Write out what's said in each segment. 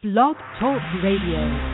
Blog Talk Radio.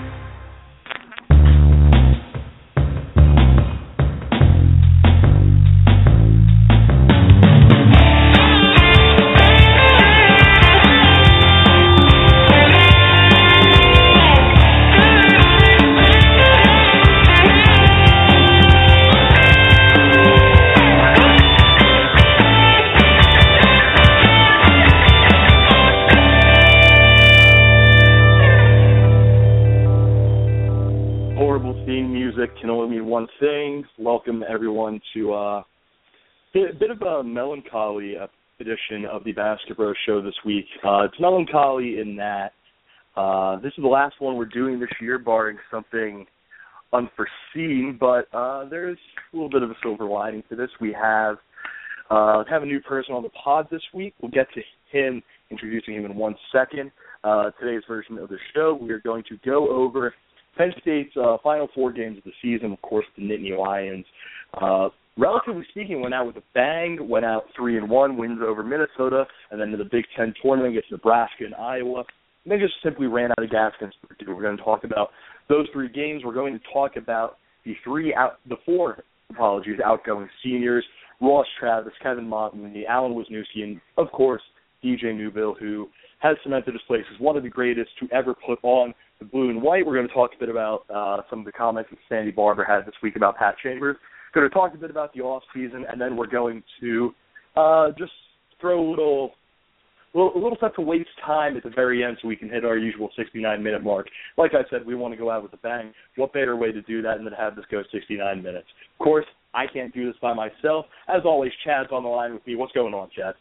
Welcome everyone to a bit of a melancholy edition of the Basketball Show this week. It's melancholy in that this is the last one we're doing this year, barring something unforeseen. But there's a little bit of a silver lining to this. We have a new person on the pod this week. We'll get to him, introducing him in 1 second. Today's version of the show, we are going to go over Penn State's final 4 games of the season. Of course, the Nittany Lions, relatively speaking, went out with a bang, went out 3-1, wins over Minnesota, and then to the Big Ten tournament against Nebraska and Iowa. And they just simply ran out of gas against Purdue. We're going to talk about those 3 games. We're going to talk about the 4 outgoing seniors: Ross Travis, Kevin Montgomery, Alan Wisniewski, and, of course, DJ Newbill, who has cemented his place as one of the greatest to ever put on the blue and white. We're going to talk a bit about some of the comments that Sandy Barber had this week about Pat Chambers. Going to talk a bit about the off season, and then we're going to just throw a little stuff to waste time at the very end so we can hit our usual 69-minute mark. Like I said, we want to go out with a bang. What better way to do that than to have this go 69 minutes? Of course, I can't do this by myself. As always, Chad's on the line with me. What's going on, Chad?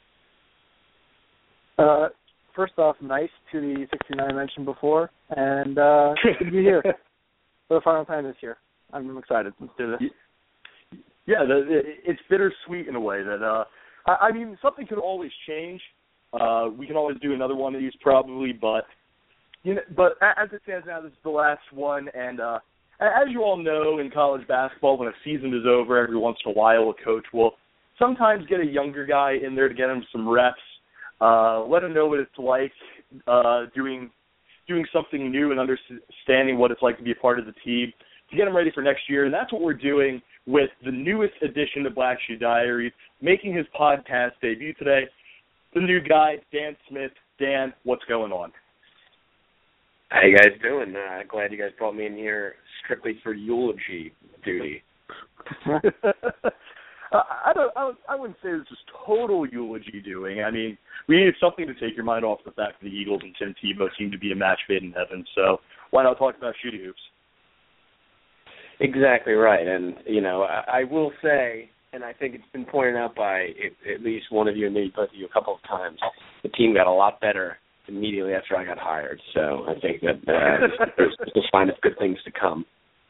First off, nice to the 69 I mentioned before, and good to be here for the final time this year. I'm excited. Let's do this. Yeah, it's bittersweet in a way that, I mean, something could always change. We can always do another one of these probably, but as it stands now, this is the last one, and as you all know, in college basketball, when a season is over, every once in a while a coach will sometimes get a younger guy in there to get him some reps. Let him know what it's like doing something new and understanding what it's like to be a part of the team, to get him ready for next year. And that's what we're doing with the newest edition of Black Shoe Diaries, making his podcast debut today. The new guy, Dan Smith. Dan, what's going on? How you guys doing? Glad you guys brought me in here strictly for eulogy duty. I wouldn't say this is total eulogy doing. I mean, we needed something to take your mind off the fact that the Eagles and Tim Tebow seem to be a match made in heaven. So why not talk about shooting hoops? Exactly right. And, I will say, and I think it's been pointed out by at least one of you and maybe both of you a couple of times, the team got a lot better immediately after I got hired. So I think that there's a sign of good things to come.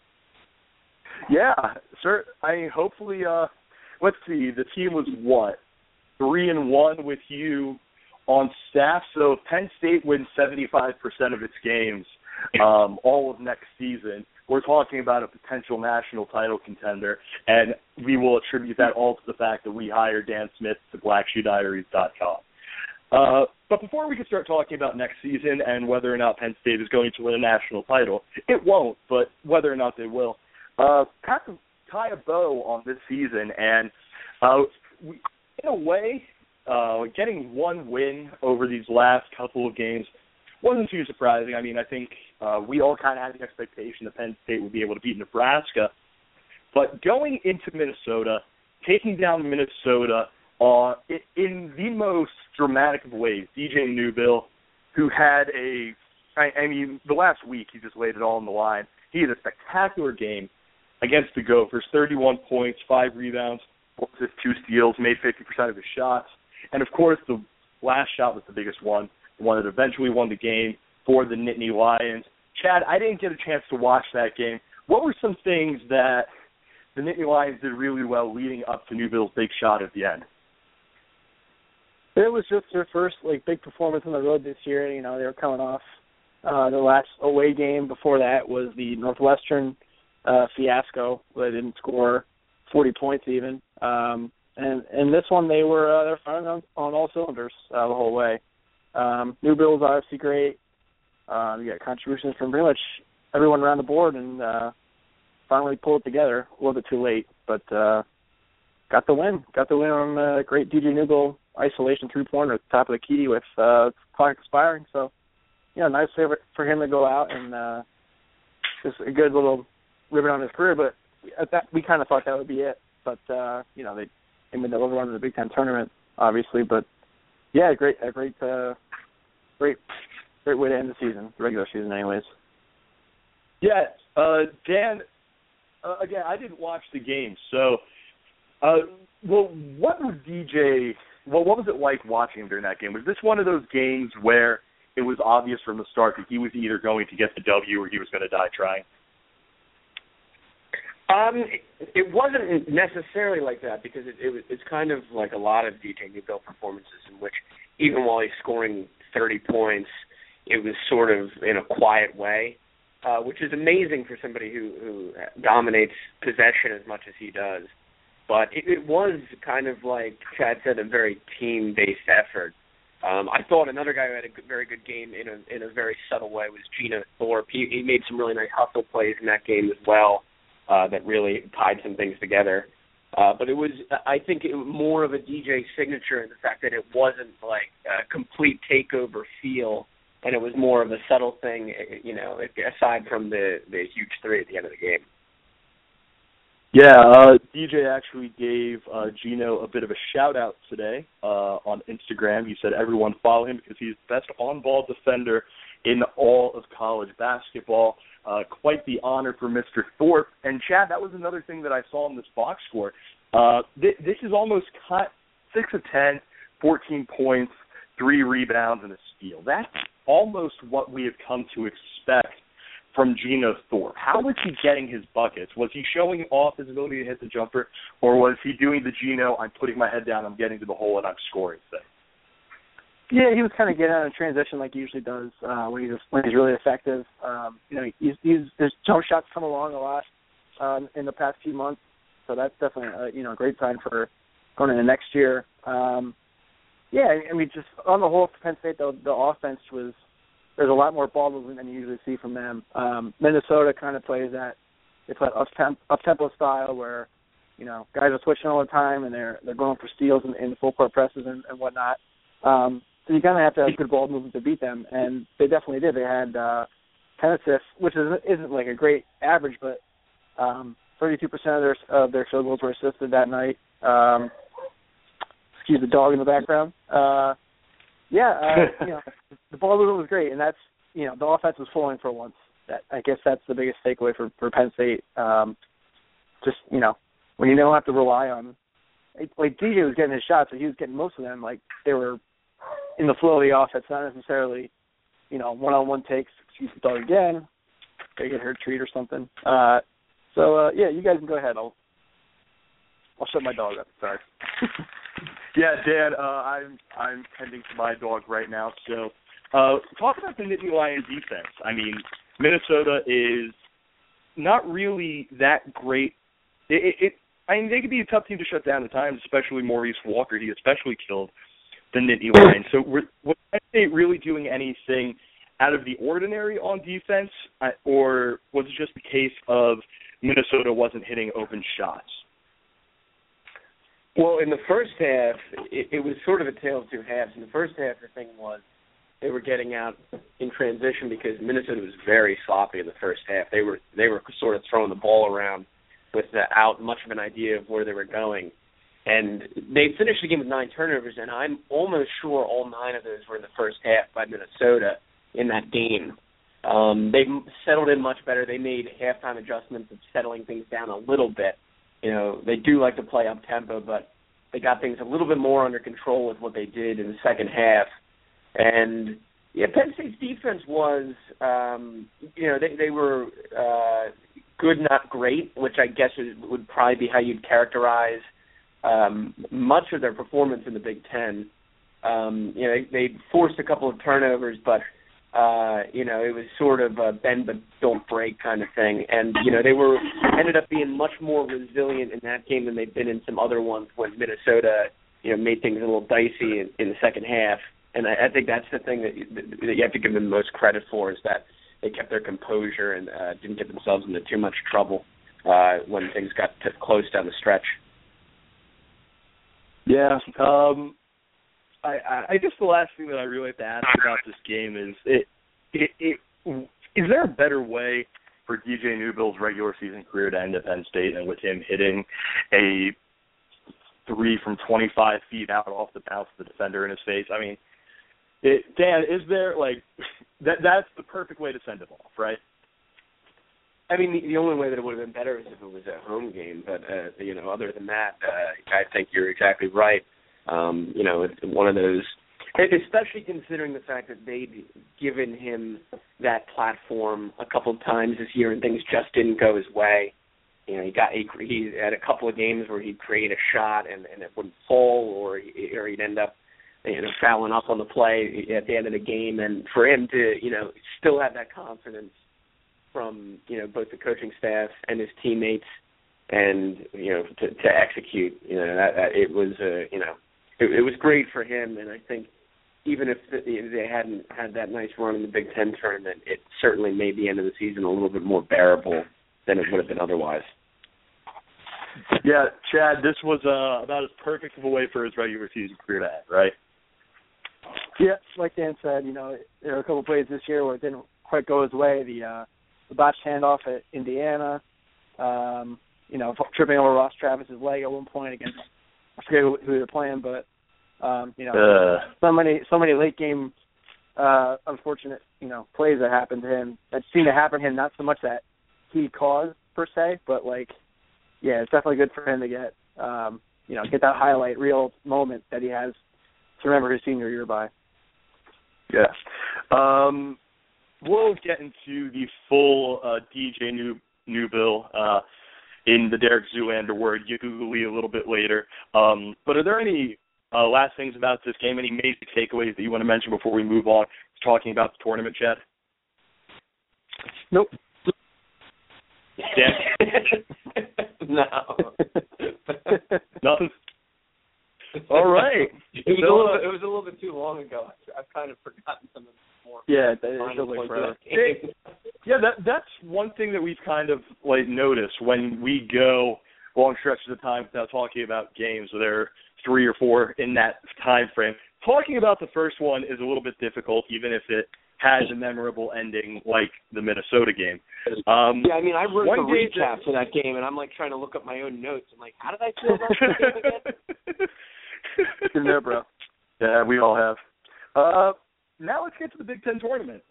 Yeah, sir. I mean, hopefully, let's see, the team was what? 3-1 with you on staff. So if Penn State wins 75% of its games all of next season, we're talking about a potential national title contender, and we will attribute that all to the fact that we hired Dan Smith to BlackShoeDiaries.com. But before we can start talking about next season and whether or not Penn State is going to win a national title, it won't, but whether or not they will, have to tie a bow on this season, and in a way, getting one win over these last couple of games wasn't too surprising. I mean, I think we all kind of had the expectation that Penn State would be able to beat Nebraska, but going into Minnesota, taking down Minnesota in the most dramatic of ways, DJ Newbill, who had the last week he just laid it all on the line. He had a spectacular game against the Gophers, 31 points, 5 rebounds, 2 steals, made 50% of his shots. And, of course, the last shot was the biggest one, the one that eventually won the game for the Nittany Lions. Chad, I didn't get a chance to watch that game. What were some things that the Nittany Lions did really well leading up to Newbill's big shot at the end? It was just their first big performance on the road this year. They were coming off the last away game. Before that was the Northwestern fiasco where they didn't score 40 points even. And this one they were firing on all cylinders the whole way. Newbill was obviously great. You got contributions from pretty much everyone around the board, and finally pulled it together. A little bit too late, but got the win. Got the win on a great DJ Newgle isolation three-pointer at the top of the key with clock expiring. So, nice favorite for him to go out and just a good little ribbon on his career. But at that, we kind of thought that would be it. But they made the overrun in the Big Ten tournament, obviously. But yeah, great way to end the season, the regular season, anyways. Yeah, Dan. Again, I didn't watch the game, so what was DJ? Well, what was it like watching him during that game? Was this one of those games where it was obvious from the start that he was either going to get the W or he was going to die trying? It wasn't necessarily like that because it's kind of like a lot of DJ Newgle performances in which even while he's scoring 30 points, it was sort of in a quiet way, which is amazing for somebody who dominates possession as much as he does. But it was kind of like Chad said, a very team-based effort. I thought another guy who had a very good game in a very subtle way was Geno Thorpe. He made some really nice hustle plays in that game as well that really tied some things together. But it was, I think, more of a DJ signature in the fact that it wasn't like a complete takeover feel, and it was more of a subtle thing, aside from the huge three at the end of the game. Yeah, DJ actually gave Geno a bit of a shout-out today on Instagram. He said everyone follow him because he's the best on-ball defender in all of college basketball. Quite the honor for Mr. Thorpe. And, Chad, that was another thing that I saw in this box score. This is almost 6 of 10, 14 points, 3 rebounds, and a steal. That's almost what we have come to expect from Geno Thorpe. How was he getting his buckets? Was he showing off his ability to hit the jumper, or was he doing the Geno, I'm putting my head down, I'm getting to the hole, and I'm scoring thing? Yeah, he was kind of getting out of transition like he usually does when he's really effective. His jump shots come along a lot in the past few months, so that's definitely a great sign for going into next year. Just on the whole, for Penn State, the offense was. There's a lot more ball movement than you usually see from them. Minnesota kind of plays that. They play up-tempo style where, guys are switching all the time and they're going for steals in full court presses and whatnot. So you kind of have to have good ball movement to beat them, and they definitely did. They had Tennessee, which isn't like a great average, but 32% of their field goals were assisted that night. Excuse the dog in the background. The ball movement was great, and that's, the offense was flowing for once. I guess that's the biggest takeaway for Penn State. When you don't have to rely on, like DJ was getting his shots, but he was getting most of them. Like they were in the flow of the offense, not necessarily, one-on-one takes. Excuse the dog again. They get her a treat or something. You guys can go ahead. I'll shut my dog up. Sorry. Yeah, Dan, I'm tending to my dog right now. So, talk about the Nittany Lion defense. I mean, Minnesota is not really that great. They could be a tough team to shut down at times, especially Maurice Walker. He especially killed the Nittany Lion. So, was Penn State really doing anything out of the ordinary on defense, or was it just the case of Minnesota wasn't hitting open shots? Well, in the first half, it was sort of a tale of two halves. In the first half, the thing was they were getting out in transition because Minnesota was very sloppy in the first half. They were sort of throwing the ball around without much of an idea of where they were going. And they finished the game with 9 turnovers, and I'm almost sure all 9 of those were in the first half by Minnesota in that game. They settled in much better. They made halftime adjustments of settling things down a little bit. They do like to play up-tempo, but they got things a little bit more under control with what they did in the second half. And, Penn State's defense was, they were good, not great, which I guess would probably be how you'd characterize much of their performance in the Big Ten. They forced a couple of turnovers, but it was sort of a bend but don't break kind of thing. And, they ended up being much more resilient in that game than they've been in some other ones when Minnesota, made things a little dicey in the second half. And I think that's the thing that you have to give them the most credit for, is that they kept their composure and didn't get themselves into too much trouble when things got close down the stretch. Yeah. I guess the last thing that I really have to ask about this game is, is there a better way for DJ Newbill's regular season career to end at Penn State than with him hitting a 3 from 25 feet out off the bounce of the defender in his face? I mean, Dan, is there, like, that's the perfect way to send him off, right? I mean, the only way that it would have been better is if it was a home game. But, other than that, I think you're exactly right. It's one of those, especially considering the fact that they'd given him that platform a couple of times this year and things just didn't go his way. He had a couple of games where he'd create a shot and it wouldn't fall, or he'd end up fouling up on the play at the end of the game. And for him to still have that confidence from both the coaching staff and his teammates, and to execute, it was it was great for him. And I think even if they hadn't had that nice run in the Big Ten tournament, it certainly made the end of the season a little bit more bearable than it would have been otherwise. Yeah, Chad, this was about as perfect of a way for his regular season career to end, right? Yeah, like Dan said, there were a couple plays this year where it didn't quite go his way. The botched handoff at Indiana, tripping over Ross Travis's leg at one point against, I forget who they were playing, but so many late game unfortunate plays that happened to him that seemed to happen to him, not so much that he caused per se, but it's definitely good for him to get get that highlight reel moment that he has to remember his senior year by. Yes. We'll get into the full DJ Newbill in the Derek Zoolander word usually a little bit later. But are there any last things about this game, any major takeaways that you want to mention before we move on to talking about the tournament, Chad? Nope. Dan? No. Nothing? All right. It was a little bit too long ago. I've kind of forgotten some of the more. Yeah, it feels like forever. Yeah, that's one thing that we've kind of noticed when we go long stretches of time without talking about games. There are 3 or 4 in that time frame. Talking about the first one is a little bit difficult, even if it has a memorable ending like the Minnesota game. I wrote the recap for that game, and I'm trying to look up my own notes. I'm like, how did I feel about the game again? In there, bro. Yeah, we all have. Now let's get to the Big Ten tournament.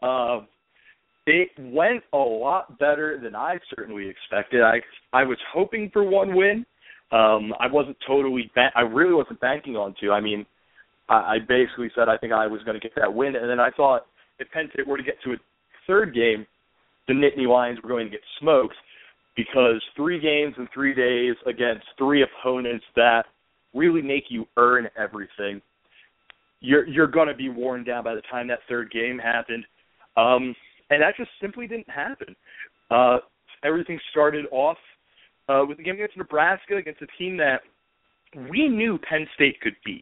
It went a lot better than I certainly expected. I was hoping for one win. I wasn't I really wasn't banking on 2. I mean, I basically said I think I was going to get that win, and then I thought if Penn State were to get to a third game, the Nittany Lions were going to get smoked, because 3 games in 3 days against 3 opponents that really make you earn everything, you're going to be worn down by the time that third game happened. And that just simply didn't happen. Everything started off with the game against Nebraska, against a team that we knew Penn State could beat.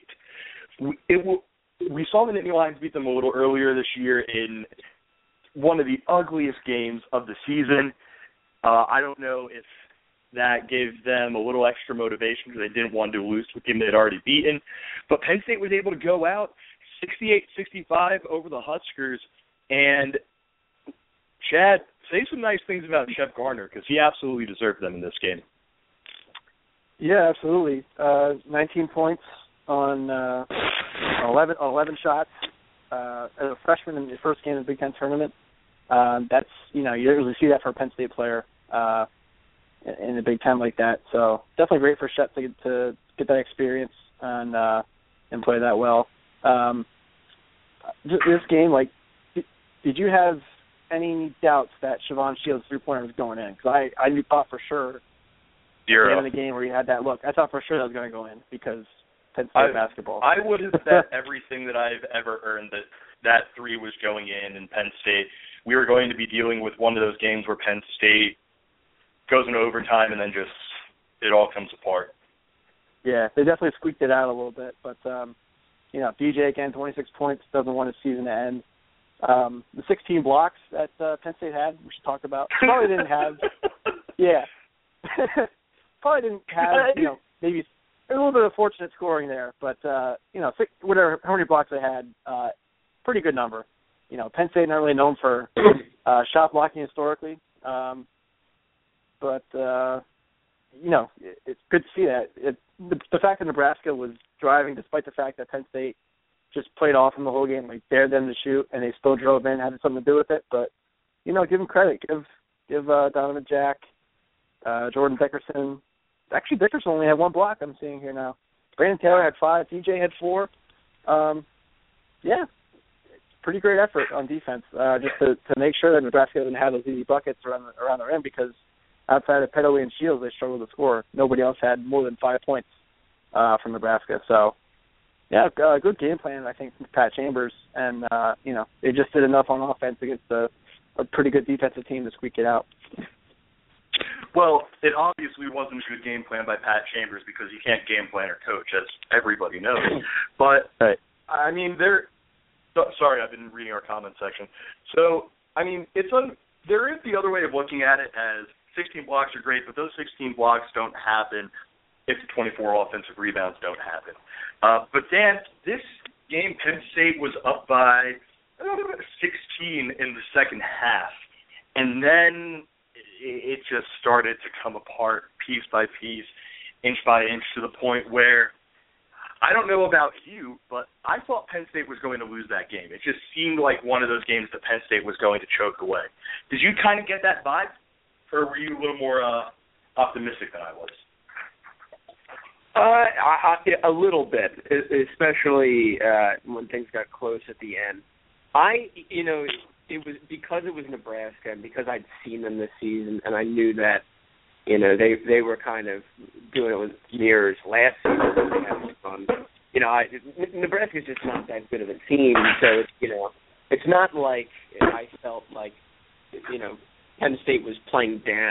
We saw the Nittany Lions beat them a little earlier this year in one of the ugliest games of the season. I don't know if that gave them a little extra motivation because they didn't want to lose to a team they'd already beaten. But Penn State was able to go out 68-65 over the Huskers. And, Chad, say some nice things about Shep Garner, because he absolutely deserved them in this game. Yeah, absolutely. 19 points on 11 shots as a freshman in the first game of the Big Ten tournament. That's, you usually see that for a Penn State player in the Big Ten like that. So definitely great for Shep to get that experience and play that well. This game, did you have any doubts that Siobhan Shields' 3-pointer was going in? Because I thought for sure 0 in the game where he had that look, I thought for sure that was going to go in because Penn State basketball. I would have bet everything that I've ever earned that 3 was going in Penn State. We were going to be dealing with one of those games where Penn State goes into overtime and then just it all comes apart. Yeah, they definitely squeaked it out a little bit, but DJ again, 26 points, doesn't want his season to end. The 16 blocks that Penn State had, we should talk about. Probably didn't have, probably didn't have, maybe a little bit of fortunate scoring there, but how many blocks they had, pretty good number. Penn State not really known for shot blocking historically, but it's good to see that. The fact that Nebraska was driving, despite the fact that Penn State just played off them the whole game, like dared them to shoot, and they still drove in, had something to do with it. But give them credit. Give Donovan Jack, Jordan Dickerson. Actually, Dickerson only had one block. I'm seeing here now. Brandon Taylor had 5. DJ had 4. Pretty great effort on defense, just to make sure that Nebraska didn't have those easy buckets around the rim, because outside of Pettaway and Shields, they struggled to score. Nobody else had more than 5 points from Nebraska. So, good game plan, I think, from Pat Chambers. And, they just did enough on offense against a pretty good defensive team to squeak it out. Well, it obviously wasn't a good game plan by Pat Chambers, because you can't game plan or coach, as everybody knows. But, right. I mean, sorry, I've been reading our comment section. So, I mean, there is the other way of looking at it, as 16 blocks are great, but those 16 blocks don't happen if the 24 offensive rebounds don't happen. But, Dan, this game, Penn State was up by 16 in the second half. And then it just started to come apart piece by piece, inch by inch, to the point where, I don't know about you, but I thought Penn State was going to lose that game. It just seemed like one of those games that Penn State was going to choke away. Did you kind of get that vibe, or were you a little more optimistic than I was? A little bit, especially when things got close at the end. It was because it was Nebraska, and because I'd seen them this season, and I knew that, they were kind of doing it with mirrors last season. They had fun. Nebraska's just not that good of a team, so it's not like I felt like Penn State was playing down.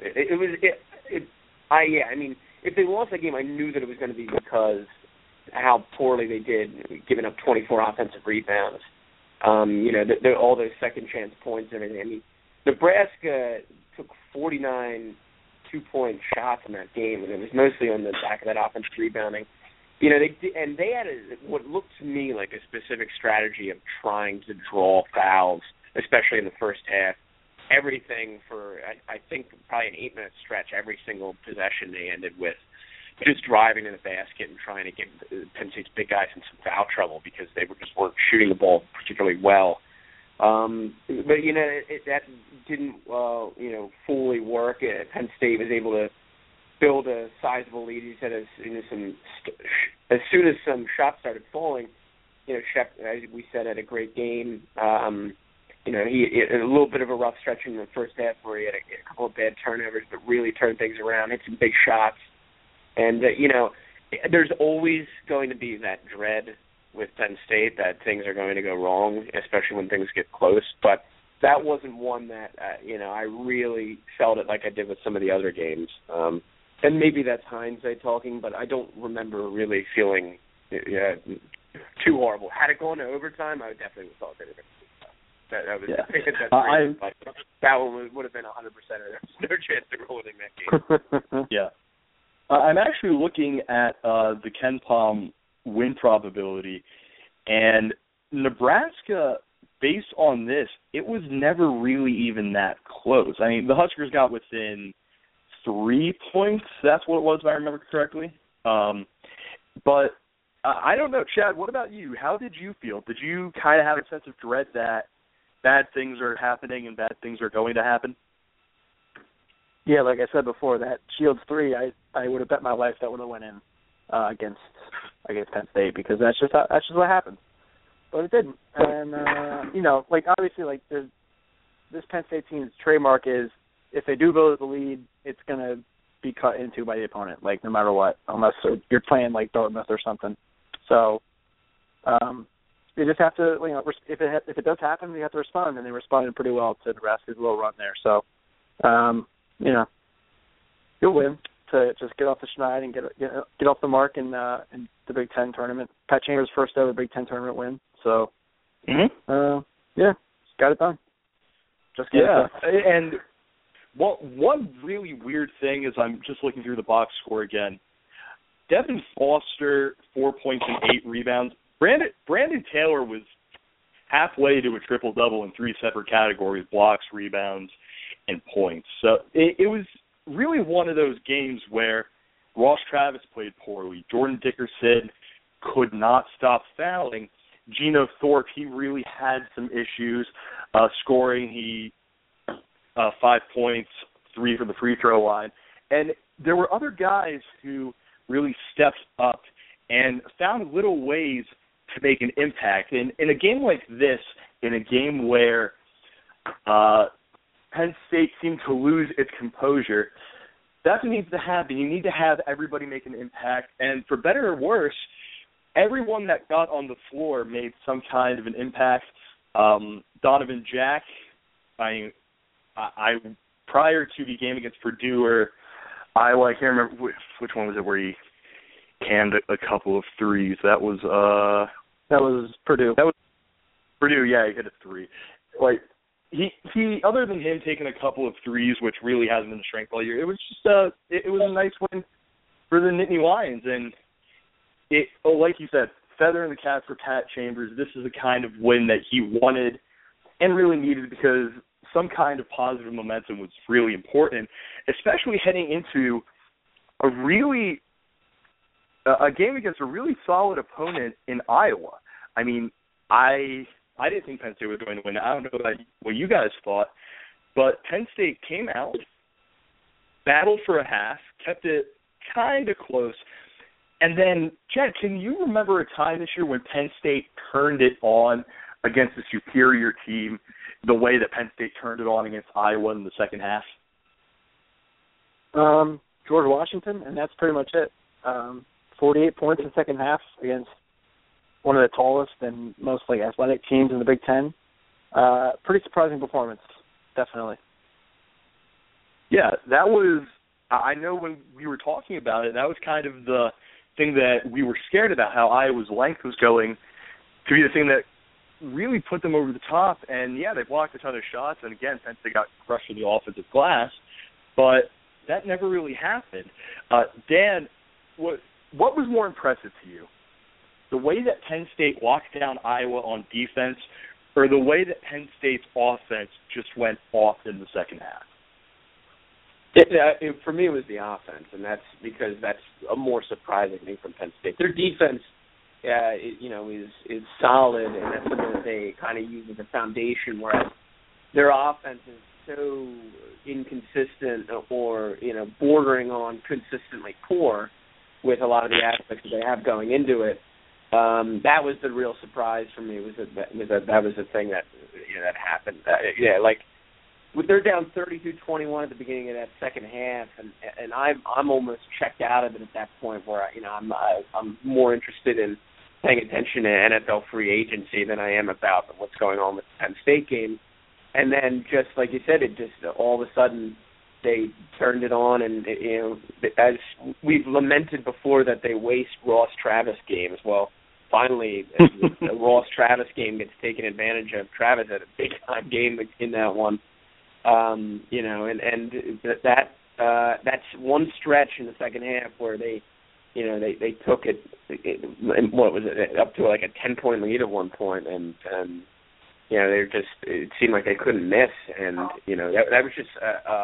I mean, if they lost that game, I knew that it was going to be because how poorly they did, giving up 24 offensive rebounds. All those second chance points and everything. I mean, Nebraska took 49 2-point shots in that game, and it was mostly on the back of that offensive rebounding. They had what looked to me like a specific strategy of trying to draw fouls, especially in the first half. Everything for, I think, probably an 8-minute stretch, every single possession they ended with just driving to the basket and trying to get Penn State's big guys in some foul trouble, because they weren't shooting the ball particularly well. But that didn't fully work. Penn State was able to build a sizable lead. He said as soon as some shots started falling, Shep, as we said, had a great game. He had a little bit of a rough stretch in the first half where he had a couple of bad turnovers, but really turned things around, hit some big shots. And, there's always going to be that dread with Penn State that things are going to go wrong, especially when things get close. But that wasn't one that, I really felt it like I did with some of the other games. And maybe that's hindsight talking, but I don't remember really feeling too horrible. Had it gone to overtime, I would definitely have thought that one would have been 100%. There was no chance they were winning that game. Yeah. I'm actually looking at the KenPom win probability, and Nebraska, based on this, it was never really even that close. I mean, the Huskers got within 3 points. That's what it was, if I remember correctly. But I don't know, Chad, what about you? How did you feel? Did you kind of have a sense of dread that bad things are happening and bad things are going to happen? Yeah, like I said before, that Shields 3, I would have bet my life that would have went in against Penn State, because that's just what happened. But it didn't. And obviously, this Penn State team's trademark is, if they do go to the lead, it's going to be cut into by the opponent, no matter what, unless you're playing like Dartmouth or something. So they just have to, if it does happen, they have to respond, and they responded pretty well to Nebraska's little run there. So, you'll win. to just get off the schneid and get off the mark in the Big Ten tournament. Pat Chambers' first ever Big Ten tournament win. So, got it done. Just get it done. And one really weird thing is I'm just looking through the box score again. Devin Foster, 4 points and 8 rebounds. Brandon Taylor was halfway to a triple-double in 3 separate categories: blocks, rebounds, and points. So it was really one of those games where Ross Travis played poorly. Jordan Dickerson could not stop fouling. Geno Thorpe, he really had some issues scoring. He 5 points, 3 from the free throw line. And there were other guys who really stepped up and found little ways to make an impact. And in a game like this, in a game where Penn State seemed to lose its composure, that's what needs to happen. You need to have everybody make an impact. And for better or worse, everyone that got on the floor made some kind of an impact. Donovan Jack, I prior to the game against Purdue or Iowa, I can't remember which one was it where he canned a couple of threes. That was Purdue. That was Purdue. Yeah, he hit a 3. Like he other than him taking a couple of threes, which really hasn't been a strength all year, it was just it was a nice win for the Nittany Lions. And it, like you said, feather in the cap for Pat Chambers. This is the kind of win that he wanted and really needed, because some kind of positive momentum was really important, especially heading into a game against a really solid opponent in Iowa. I mean, I didn't think Penn State was going to win. I don't know about what you guys thought, but Penn State came out, battled for a half, kept it kind of close. And then, Chad, can you remember a time this year when Penn State turned it on against a superior team the way that Penn State turned it on against Iowa in the second half? George Washington, and that's pretty much it. 48 points in the second half against one of the tallest and most athletic teams in the Big Ten. Pretty surprising performance, definitely. Yeah, that was, I know when we were talking about it, that was kind of the thing that we were scared about, how Iowa's length was going to be the thing that really put them over the top. And, yeah, they blocked a ton of shots, and, again, Penn State got crushed in the offensive glass, but that never really happened. Dan, what was more impressive to you? The way that Penn State locked down Iowa on defense, or the way that Penn State's offense just went off in the second half? For me, it was the offense, and that's because that's a more surprising thing from Penn State. Their defense, is solid, and that's something that they kind of use as a foundation, whereas their offense is so inconsistent or, bordering on consistently poor with a lot of the aspects that they have going into it. That was the real surprise for me. That was the thing that that happened. They're down 32-21 at the beginning of that second half, and I'm almost checked out of it at that point, where I'm more interested in paying attention to NFL free agency than I am about what's going on with the Penn State game. And then, just like you said, it just all of a sudden they turned it on, and as we've lamented before that they waste Ross Travis games. Well, finally, the Ross Travis game gets taken advantage of. Travis had a big time game in that one. That's one stretch in the second half where they took it, what was it, up to like a 10-point lead at one point, and it seemed like they couldn't miss, and that was just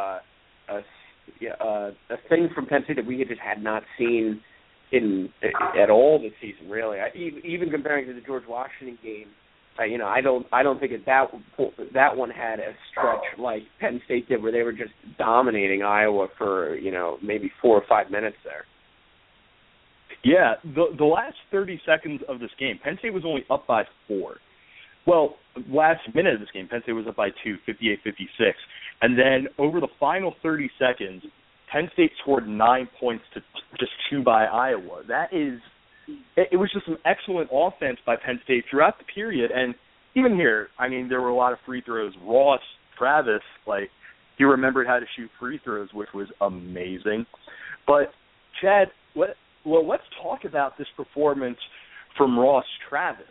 a thing from Penn State that we just had not seen at all this season, really. Even comparing to the George Washington game. I don't think that one had a stretch like Penn State did, where they were just dominating Iowa for maybe 4 or 5 minutes there. Yeah, the last 30 seconds of this game, Penn State was only up by 4. Well, last minute of this game, Penn State was up by 2, 58-56, and then over the final 30 seconds, Penn State scored 9 points to just 2 by Iowa. It was just some excellent offense by Penn State throughout the period. And even here, there were a lot of free throws. Ross Travis, He remembered how to shoot free throws, which was amazing. But, Chad, let's talk about this performance from Ross Travis.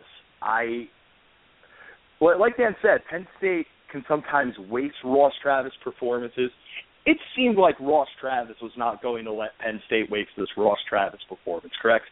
Like Dan said, Penn State can sometimes waste Ross Travis performances. It seemed like Ross Travis was not going to let Penn State waste this Ross Travis performance, correct?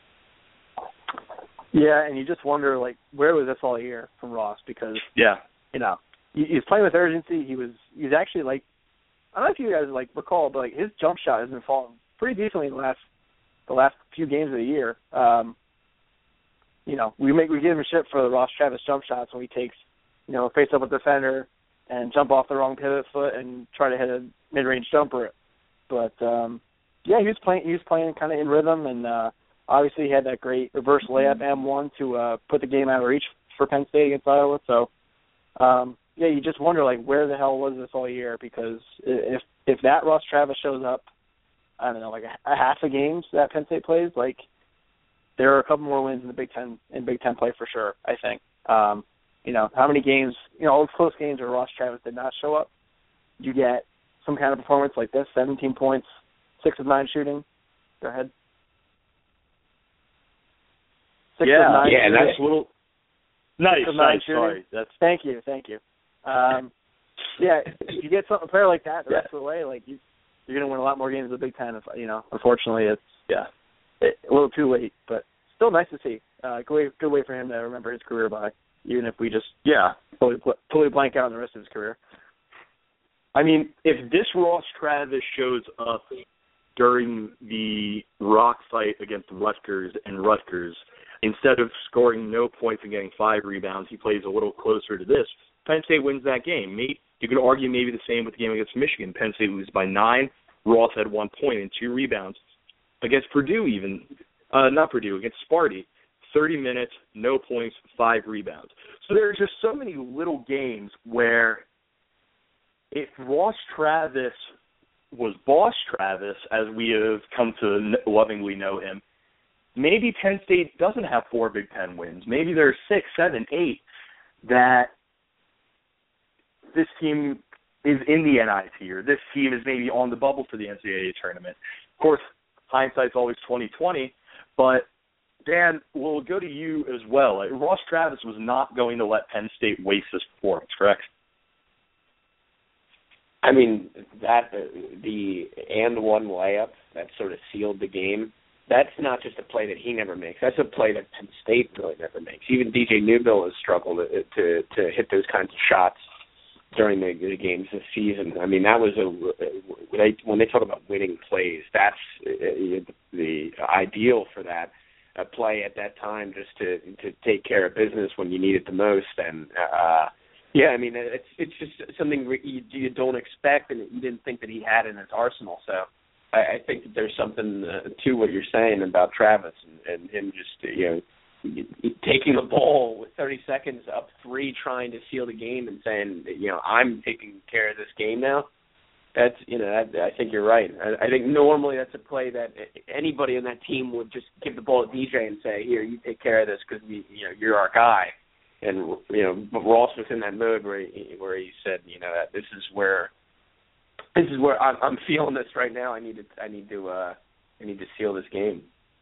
Yeah, and you just wonder, like, where was this all year from Ross? Because, yeah, you know, he's playing with urgency. He was actually, like, I don't know if you guys, like, recall, but, like, his jump shot has been falling pretty decently the last few games of the year. You know, we give him shit for the Ross Travis jump shots when he takes, you know, face up a defender and jump off the wrong pivot foot and try to hit a mid-range jumper. But yeah, he was playing kind of in rhythm, and obviously he had that great reverse layup M1 to put the game out of reach for Penn State against Iowa. So yeah, you just wonder, like, where the hell was this all year? Because if that Ross Travis shows up, I don't know, like a half a games that Penn State plays, like, there are a couple more wins in the Big Ten play for sure, I think. You know, how many games, you know, all those close games where Ross Travis did not show up, you get some kind of performance like this, 17 points, 6 of 9 shooting. Go ahead. 6 of 9 yeah, shooting. that's a little nice. Sorry, Thank you. Yeah, if you get a player like that the rest of the way, like, you're going to win a lot more games in the Big Ten. You know, unfortunately, it's a little too late, but still nice to see. Good way for him to remember his career by, even if we just totally blank out on the rest of his career. I mean, if this Ross Travis shows up during the rock fight against Rutgers, instead of scoring no points and getting 5 rebounds, he plays a little closer to this, Penn State wins that game. You could argue maybe the same with the game against Michigan. Penn State loses by 9. Ross had 1 point and 2 rebounds. Against Purdue against Sparty, 30 minutes, no points, 5 rebounds. So there are just so many little games where if Ross Travis was Boss Travis, as we have come to lovingly know him, maybe Penn State doesn't have 4 Big Ten wins. Maybe there's 6, 7, 8 that this team is in the NIT, or this team is maybe on the bubble for the NCAA tournament. Of course, hindsight's always 20/20, but Dan, we'll go to you as well. Ross Travis was not going to let Penn State waste this performance, correct? I mean, the and one layup that sort of sealed the game, that's not just a play that he never makes. That's a play that Penn State really never makes. Even DJ Newbill has struggled to hit those kinds of shots during the games this season. I mean, that was when they talk about winning plays, that's the ideal for that. A play at that time just to take care of business when you need it the most. And yeah, I mean, it's just something you don't expect, and you didn't think that he had in his arsenal. So I think that there's something to what you're saying about Travis and him just taking the ball with 30 seconds up 3, trying to seal the game and saying, I'm taking care of this game now. That's, I think you're right. I think normally that's a play that anybody on that team would just give the ball to DJ and say, here, you take care of this because you're our guy. And but Ross was in that mode where he said, that this is where I'm feeling this right now. I need to seal this game.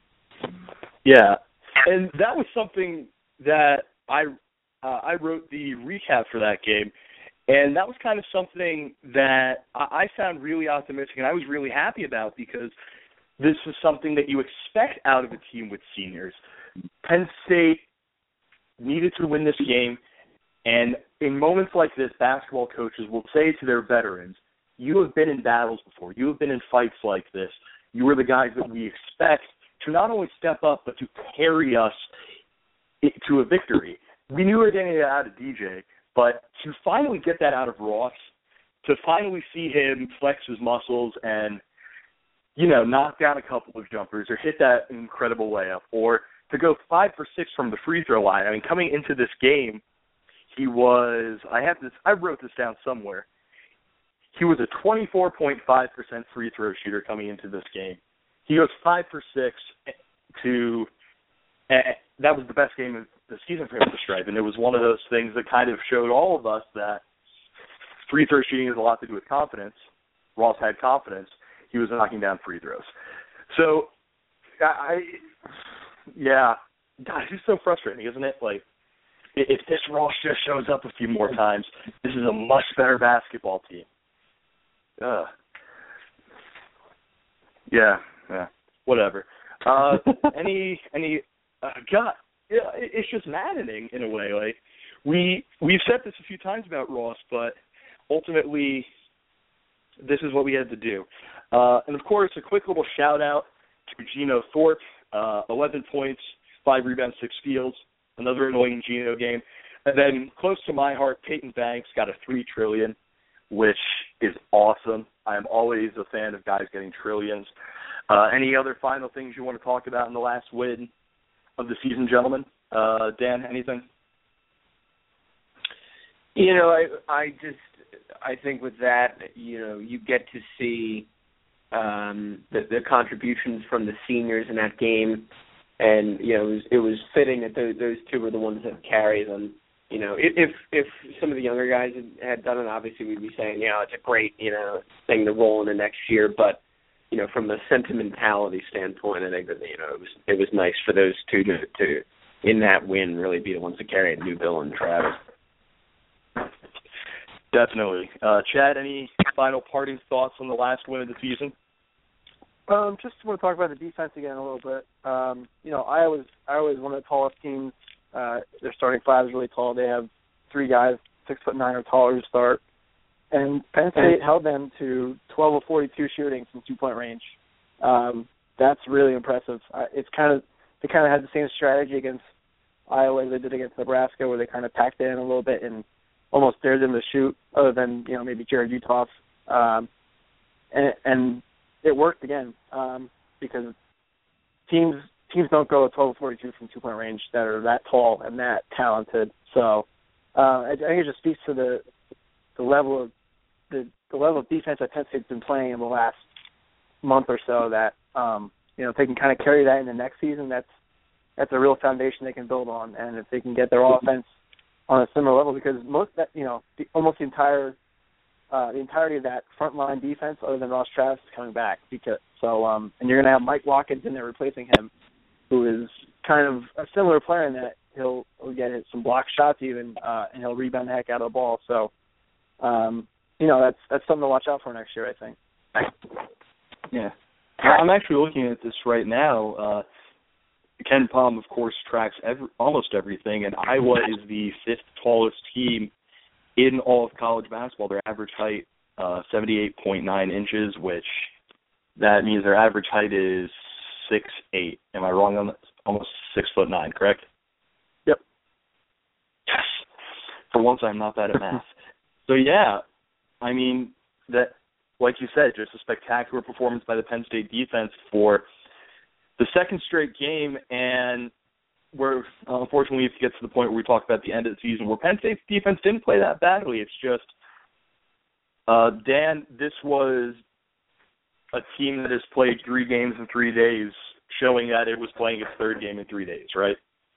Yeah, and that was something that I wrote the recap for that game. And that was kind of something that I found really optimistic and I was really happy about, because this was something that you expect out of a team with seniors. Penn State needed to win this game, and in moments like this, basketball coaches will say to their veterans, you have been in battles before. You have been in fights like this. You are the guys that we expect to not only step up, but to carry us to a victory. We knew we were getting it out of DJ, but to finally get that out of Ross, to finally see him flex his muscles and, knock down a couple of jumpers or hit that incredible layup, or to go 5 for 6 from the free throw line. I mean, coming into this game, he was, I wrote this down somewhere. He was a 24.5% free throw shooter coming into this game. He goes 5 for 6 that was the best game of the season for him to stripe, and it was one of those things that kind of showed all of us that free throw shooting has a lot to do with confidence. Ross had confidence. He was knocking down free throws. So, God, it's just so frustrating, isn't it? Like, if this Ross just shows up a few more times, this is a much better basketball team. Yeah, whatever. It's just maddening in a way. Like, we've said this a few times about Ross, but ultimately, this is what we had to do. And of course, a quick little shout out to Gino Thorpe, 11 points, 5 rebounds, 6 steals, another annoying Gino game. And then close to my heart, Peyton Banks got a 3 trillion, which is awesome. I'm always a fan of guys getting trillions. Any other final things you want to talk about in the last win of the season, gentlemen? Dan, anything? You know, I think with that, you know, you get to see the contributions from the seniors in that game, and you know, it was fitting that those two were the ones that carried them. You know, if some of the younger guys had done it, obviously we'd be saying, you know, it's a great, you know, thing to roll into next year. But you know, from a sentimentality standpoint, I think that, you know, it was nice for those two to in that win really be the ones to carry it, Newbill and Travis. Definitely. Chad, any final parting thoughts on the last win of the season? Just want to talk about the defense again a little bit. You know, Iowa's one of the tallest teams. Their starting five is really tall. They have 3 guys 6'9" or taller to start, and Penn State held them to 12 of 42 shooting from 2-point range. That's really impressive. They kind of had the same strategy against Iowa as they did against Nebraska, where they kind of packed it in a little bit and almost dared them to shoot, other than, you know, maybe Jared Uthoff. And it worked again, because teams don't go 12 of 42 from 2-point range that are that tall and that talented. So I think it just speaks to the level of defense that Penn State's been playing in the last month or so, that you know, if they can kind of carry that into next season, that's a real foundation they can build on. And if they can get their offense on a similar level, because almost the entirety of that frontline defense, other than Ross Travis, is coming back. And you're going to have Mike Watkins in there replacing him, who is kind of a similar player in that he'll get some block shots even, and he'll rebound the heck out of the ball. So, you know, that's something to watch out for next year, I think. Yeah. I'm actually looking at this right now. Ken Palm, of course, tracks almost everything, and Iowa is the 5th tallest team in all of college basketball. Their average height, 78.9 inches, which that means their average height is 6'8". Am I wrong on that? Almost 6'9", correct? Yep. Yes. For once, I'm not bad at math. So, yeah, I mean, that, like you said, just a spectacular performance by the Penn State defense for the second straight game, and we're unfortunately we have to get to the point where we talk about the end of the season, where Penn State's defense didn't play that badly. It's just, Dan, this was a team that has played 3 games in 3 days, showing that it was playing its 3rd game in 3 days, right?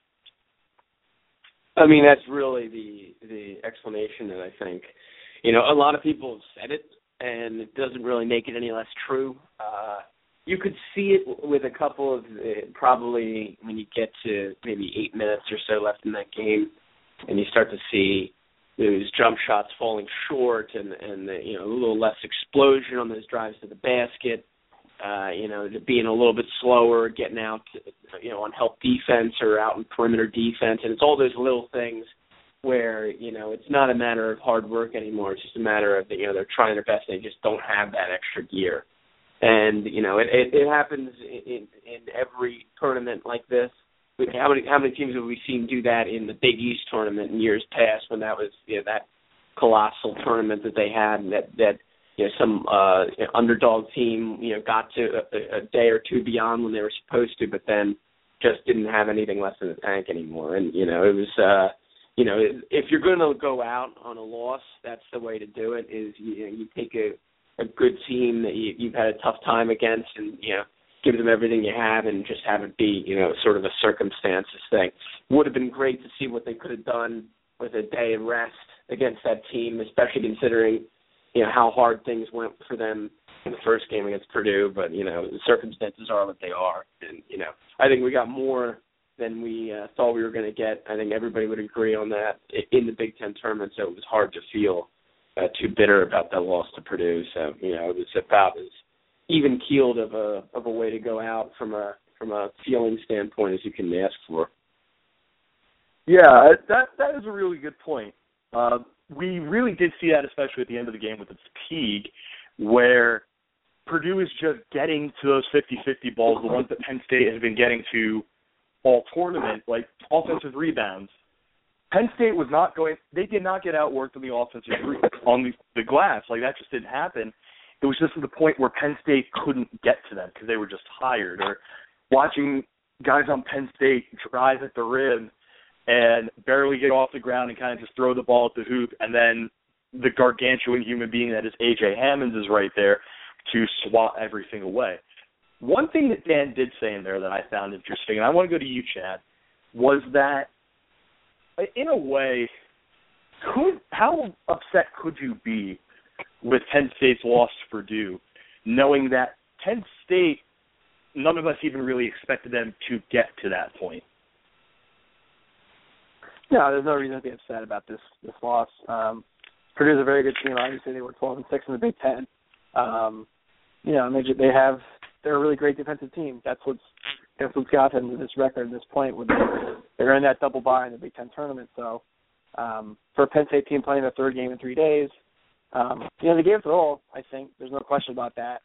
I mean, that's really the explanation that I think. You know, a lot of people have said it, and it doesn't really make it any less true. You could see it with a couple of, probably when you get to maybe 8 minutes or so left in that game, and you start to see those jump shots falling short and the, you know, a little less explosion on those drives to the basket, you know, being a little bit slower, getting out, you know, on help defense or out in perimeter defense. And it's all those little things where, you know, it's not a matter of hard work anymore. It's just a matter of, you know, they're trying their best and they just don't have that extra gear. And, you know, it happens in every tournament like this. How many teams have we seen do that in the Big East tournament in years past, when that was, you know, that colossal tournament that they had, and that you know, some underdog team, you know, got to a day or two beyond when they were supposed to, but then just didn't have anything left in the tank anymore. And, you know, it was, you know, if you're going to go out on a loss, that's the way to do it, is you take a good team that you've had a tough time against, and, you know, give them everything you have and just have it be, you know, sort of a circumstances thing. Would have been great to see what they could have done with a day of rest against that team, especially considering, how hard things went for them in the first game against Purdue. But, the circumstances are what they are. And, I think we got more than we thought we were going to get. I think everybody would agree on that in the Big Ten tournament, so it was hard to feel too bitter about that loss to Purdue. So, it was about as even-keeled of a way to go out from a feeling standpoint as you can ask for. Yeah, that is a really good point. We really did see that, especially at the end of the game with its Teague, where Purdue is just getting to those 50-50 balls, the ones that Penn State has been getting to all tournament, like offensive rebounds. Penn State was not going – they did not get outworked on the offensive on the glass. Like, that just didn't happen. It was just to the point where Penn State couldn't get to them because they were just tired. Or watching guys on Penn State drive at the rim and barely get off the ground and kind of just throw the ball at the hoop, and then the gargantuan human being that is A.J. Hammons is right there to swat everything away. One thing that Dan did say in there that I found interesting, and I want to go to you, Chad, was that in a way, how upset could you be with Penn State's loss to Purdue, knowing that Penn State, none of us even really expected them to get to that point? No, there's no reason to be upset about this loss. Purdue's a very good team. Obviously, they were 12-6 in the Big Ten. They're a really great defensive team. That's what's got them to this record at this point. When they're in that double bye in the Big Ten tournament. So, for a Penn State team playing their third game in 3 days, they gave it all. I think there's no question about that.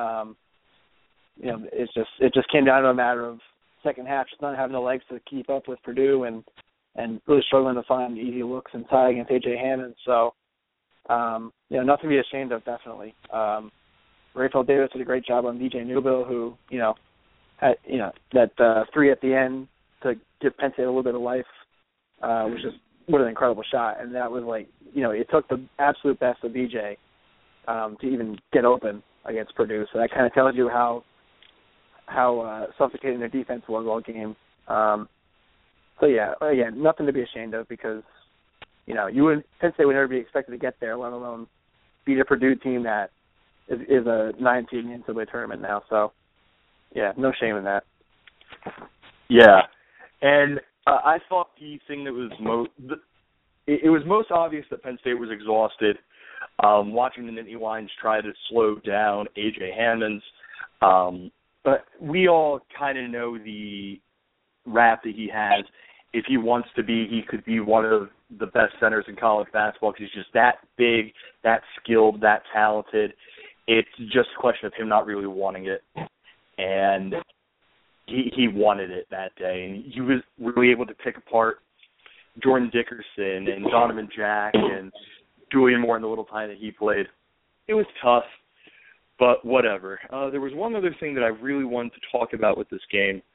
It just came down to a matter of second half, just not having the legs to keep up with Purdue and really struggling to find easy looks inside against A.J. Hammond. So, nothing to be ashamed of, definitely. Raphael Davis did a great job on DJ Newbill, who, had, that three at the end to give Penn State a little bit of life, was just what an incredible shot. And that was like, it took the absolute best of DJ to even get open against Purdue. So that kind of tells you how suffocating their defense was all game. So, yeah, again, nothing to be ashamed of because, Penn State would never be expected to get there, let alone beat a Purdue team that is a 9-team in the NCAA tournament now. So, yeah, no shame in that. Yeah, and I thought the thing that was it was most obvious that Penn State was exhausted. Watching the Nittany Lions try to slow down A.J. Hammons, but we all kind of know the rap that he has. If he wants to be, he could be one of the best centers in college basketball because he's just that big, that skilled, that talented. It's just a question of him not really wanting it. And he wanted it that day. And he was really able to pick apart Jordan Dickerson and Donovan Jack and Julian Moore in the little time that he played. It was tough, but whatever. There was one other thing that I really wanted to talk about with this game.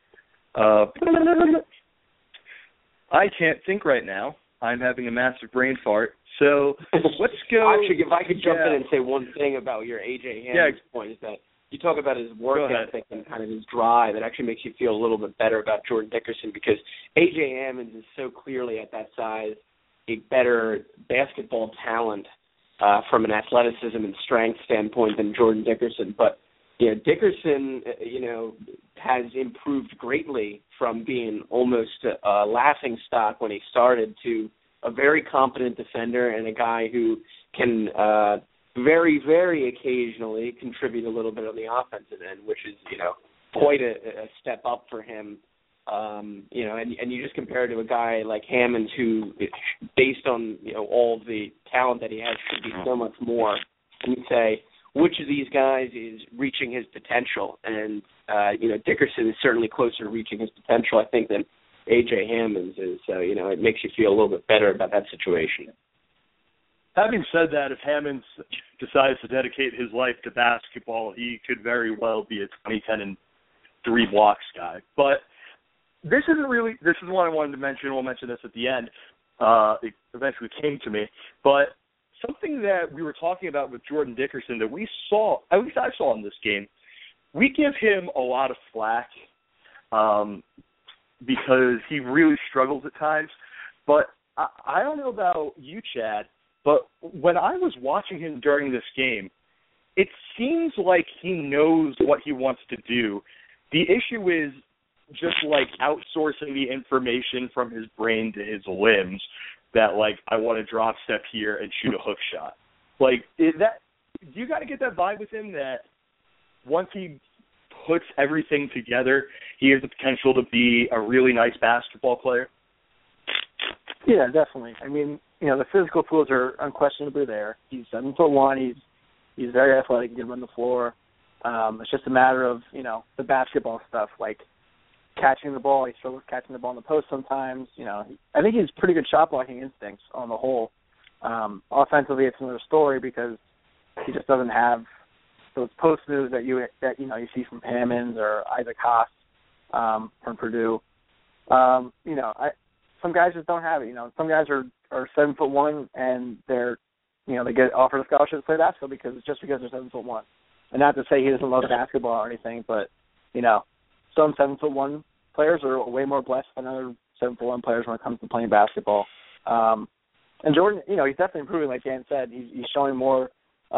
I can't think right now. I'm having a massive brain fart. So let's go. Actually, if I could jump in and say one thing about your A.J. Hammons point is that you talk about his work ethic and kind of his drive. It actually makes you feel a little bit better about Jordan Dickerson because A.J. Hammons is so clearly at that size a better basketball talent from an athleticism and strength standpoint than Jordan Dickerson. But Dickerson, has improved greatly from being almost a laughing stock when he started to a very competent defender and a guy who can very, very occasionally contribute a little bit on the offensive end, which is, quite a step up for him. And you just compare it to a guy like Hammond who, based on, all the talent that he has, could be so much more. And you say, which of these guys is reaching his potential? And, Dickerson is certainly closer to reaching his potential, I think, than A.J. Hammons is. So, it makes you feel a little bit better about that situation. Having said that, if Hammons decides to dedicate his life to basketball, he could very well be a 2010 and 3 blocks guy. But this is what I wanted to mention. We'll mention this at the end. It eventually came to me. But something that we were talking about with Jordan Dickerson that we saw, at least I saw in this game, we give him a lot of flack because he really struggles at times. But I don't know about you, Chad. but when I was watching him during this game, it seems like he knows what he wants to do. The issue is just like outsourcing the information from his brain to his limbs that, like, I want to drop step here and shoot a hook shot. Like, you got to get that vibe with him that once he puts everything together, he has the potential to be a really nice basketball player? Yeah, definitely. I mean, the physical tools are unquestionably there. He's 7'1". He's very athletic. He can run the floor. It's just a matter of, the basketball stuff, like catching the ball. He struggles catching the ball in the post sometimes. I think he's pretty good shot blocking instincts on the whole. Offensively, it's another story because he just doesn't have those post moves that you see from Hammonds or Isaac Haas from Purdue. Some guys just don't have it. Some guys are 7'1" and they're they get offered a scholarship to play basketball because they're 7'1". And not to say he doesn't love basketball or anything, but some 7'1" players are way more blessed than other 7'1" players when it comes to playing basketball. And Jordan, he's definitely improving, like Dan said. He's showing more,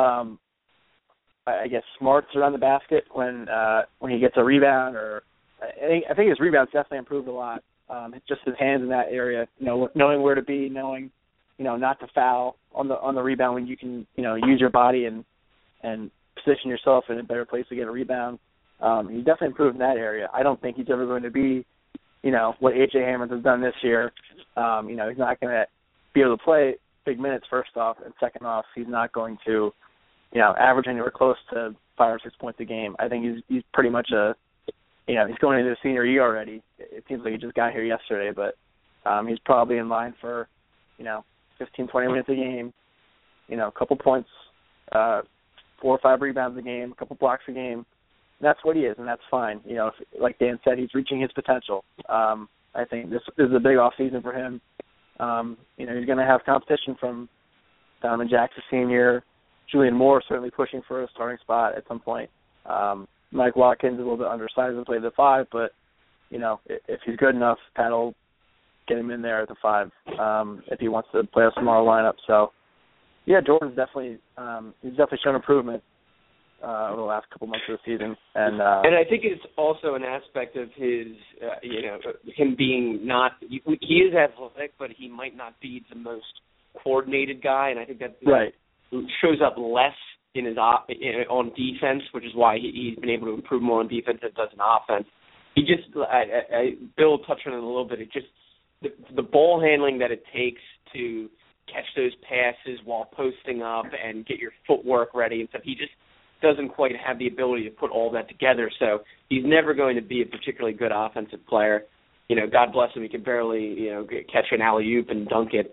smarts around the basket when he gets a rebound. Or I think his rebounds definitely improved a lot. Just his hands in that area, knowing where to be, knowing, not to foul on the rebound when you can, use your body and position yourself in a better place to get a rebound. He's definitely improved in that area. I don't think he's ever going to be, what A.J. Hammonds has done this year. He's not going to be able to play big minutes, first off, and second off, he's not going to, average anywhere close to 5 or 6 points a game. I think he's pretty much he's going into his senior year already. It seems like he just got here yesterday, but he's probably in line for, 15, 20 minutes a game, a couple points, 4 or 5 rebounds a game, a couple blocks a game. And that's what he is, and that's fine. Like Dan said, he's reaching his potential. I think this is a big off season for him. He's going to have competition from Donovan Jackson Sr., Julian Moore certainly pushing for a starting spot at some point. Mike Watkins is a little bit undersized to play the 5, but, if he's good enough, Pat will get him in there at the 5 if he wants to play a smaller lineup. So, yeah, Jordan's definitely he's definitely shown improvement over the last couple months of the season. And I think it's also an aspect of his, him being not – he is athletic, but he might not be the most coordinated guy, and I think that right. shows up less in his on defense, which is why he's been able to improve more on defense than does in offense. He just, Bill touched on it a little bit. It just the ball handling that it takes to catch those passes while posting up and get your footwork ready and stuff. He just doesn't quite have the ability to put all that together. So he's never going to be a particularly good offensive player. God bless him. He can barely, catch an alley-oop and dunk it.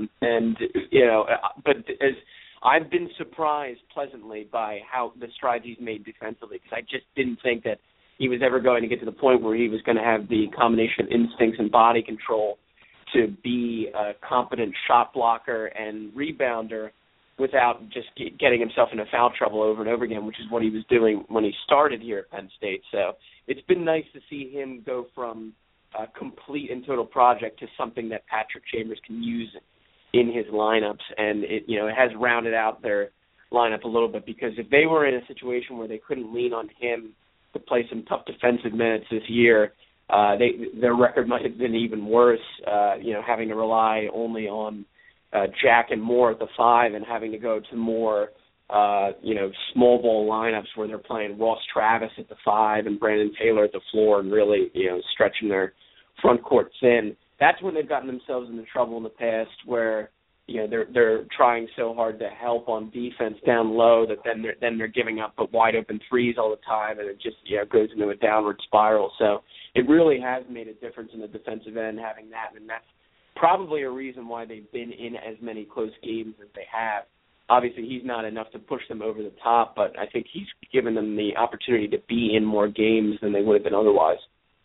But as I've been surprised pleasantly by how the strides he's made defensively, because I just didn't think that he was ever going to get to the point where he was going to have the combination of instincts and body control to be a competent shot blocker and rebounder without just getting himself into foul trouble over and over again, which is what he was doing when he started here at Penn State. So it's been nice to see him go from a complete and total project to something that Patrick Chambers can use in his lineups, and it has rounded out their lineup a little bit, because if they were in a situation where they couldn't lean on him to play some tough defensive minutes this year, their record might have been even worse, having to rely only on Jack and Moore at the 5 and having to go to more, small ball lineups where they're playing Ross Travis at the 5 and Brandon Taylor at the floor and really, stretching their front court thin. That's when they've gotten themselves into trouble in the past, where they're trying so hard to help on defense down low that then they're giving up but wide open threes all the time, and it just goes into a downward spiral. So it really has made a difference in the defensive end having that, and that's probably a reason why they've been in as many close games as they have. Obviously, he's not enough to push them over the top, but I think he's given them the opportunity to be in more games than they would have been otherwise.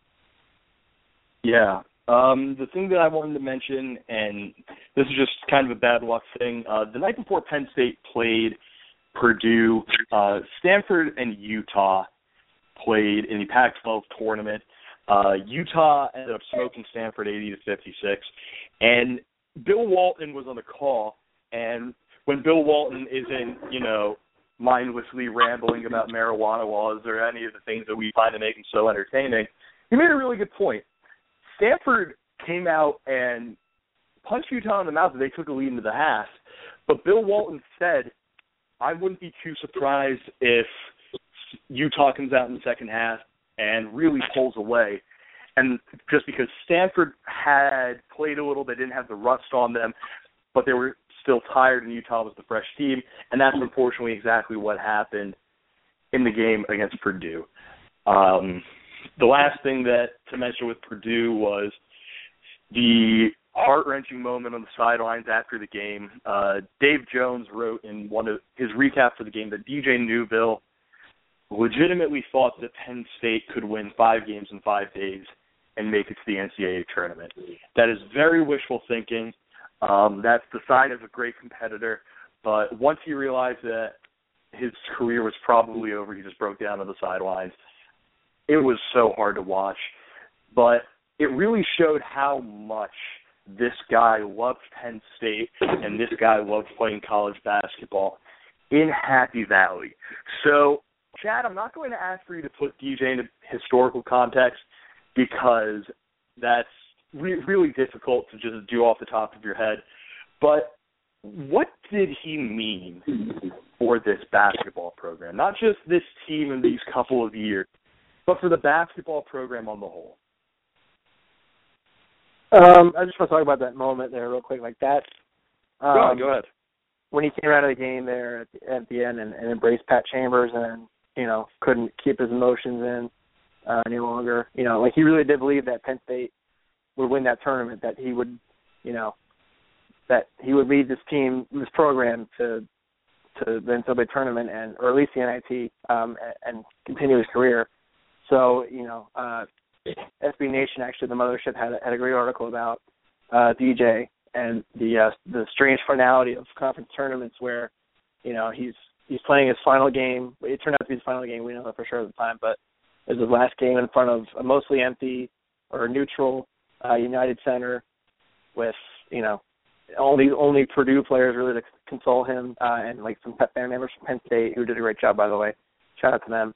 Yeah. The thing that I wanted to mention, and this is just kind of a bad luck thing, the night before Penn State played Purdue, Stanford and Utah played in the Pac-12 tournament. Utah ended up smoking Stanford 80-56, and Bill Walton was on the call, And when Bill Walton isn't, mindlessly rambling about marijuana laws or any of the things that we find to make him so entertaining, he made a really good point. Stanford came out and punched Utah in the mouth and they took a lead into the half. But Bill Walton said, I wouldn't be too surprised if Utah comes out in the second half and really pulls away. And just because Stanford had played a little, they didn't have the rust on them, but they were still tired, and Utah was the fresh team, and that's unfortunately exactly what happened in the game against Purdue. The last thing to mention with Purdue was the heart-wrenching moment on the sidelines after the game. Dave Jones wrote in one of his recap for the game that DJ Newbill legitimately thought that Penn State could win 5 games in 5 days and make it to the NCAA tournament. That is very wishful thinking. That's the sign of a great competitor. But once he realized that his career was probably over, he just broke down on the sidelines. It was so hard to watch. But it really showed how much this guy loved Penn State and this guy loved playing college basketball in Happy Valley. So, Chad, I'm not going to ask for you to put DJ into historical context because that's really difficult to just do off the top of your head. But what did he mean for this basketball program? Not just this team in these couple of years, but for the basketball program on the whole. I just want to talk about that moment there real quick, like that. Go ahead. When he came out of the game there at the end and embraced Pat Chambers and, couldn't keep his emotions in any longer. He really did believe that Penn State would win that tournament, that he would, that he would lead this team, this program to the NCAA tournament or at least the NIT and continue his career. So, SB Nation, actually, the mothership had a great article about DJ and the strange finality of conference tournaments where, he's playing his final game. It turned out to be his final game. We know that for sure at the time, but it was his last game in front of a mostly empty or neutral United Center with, only Purdue players really to console him and like some family members from Penn State who did a great job, by the way. Shout out to them.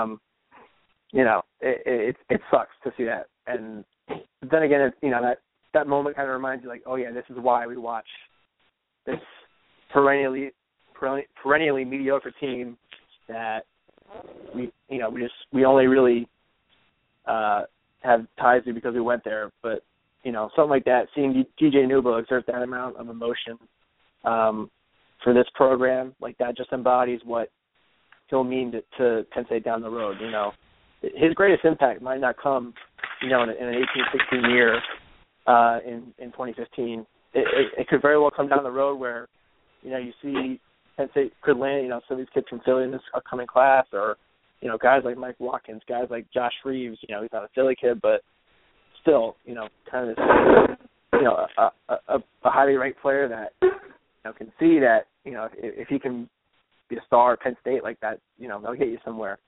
It sucks to see that. And then again, that moment kind of reminds you, like, oh yeah, this is why we watch this perennially mediocre team that we only really have ties to because we went there. But something like that, seeing DJ Newbill exert that amount of emotion for this program, like that, just embodies what he'll mean to Penn State down the road. His greatest impact might not come, in an 18-16 year in 2015. It could very well come down the road where, you see Penn State could land, some of these kids from Philly in this upcoming class, or, guys like Mike Watkins, guys like Josh Reeves. He's not a Philly kid, but still, kind of this, a highly ranked player that, can see that, if he can be a star at Penn State like that, they'll get you somewhere.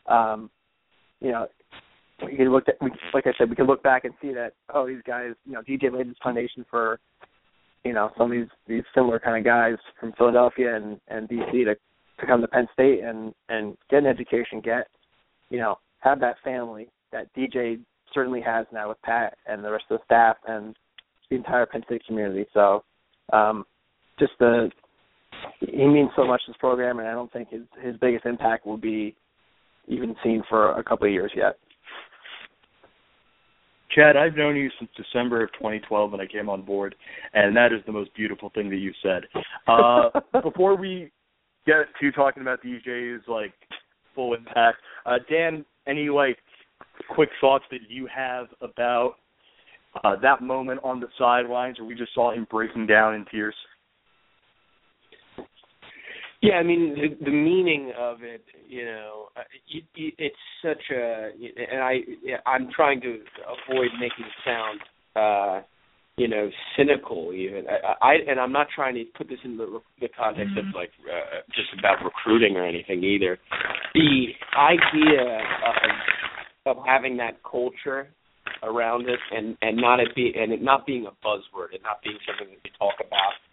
We can look at, like I said, we can look back and see that, oh, these guys, DJ laid this foundation for, some of these similar kind of guys from Philadelphia and DC to come to Penn State and get an education, have that family that DJ certainly has now with Pat and the rest of the staff and the entire Penn State community. So, he means so much to this program, and I don't think his biggest impact will be even seen for a couple of years yet. Chad, I've known you since December of 2012 when I came on board, and that is the most beautiful thing that you said. Before we get to talking about DJ's full impact, Dan, any quick thoughts that you have about that moment on the sidelines where we just saw him breaking down in tears? Yeah, I mean, the meaning of it, it's such a, and I'm trying to avoid making it sound, cynical even. I'm not trying to put this in the context of just about recruiting or anything either. The idea of having that culture around it and it not being a buzzword and not being something that we talk about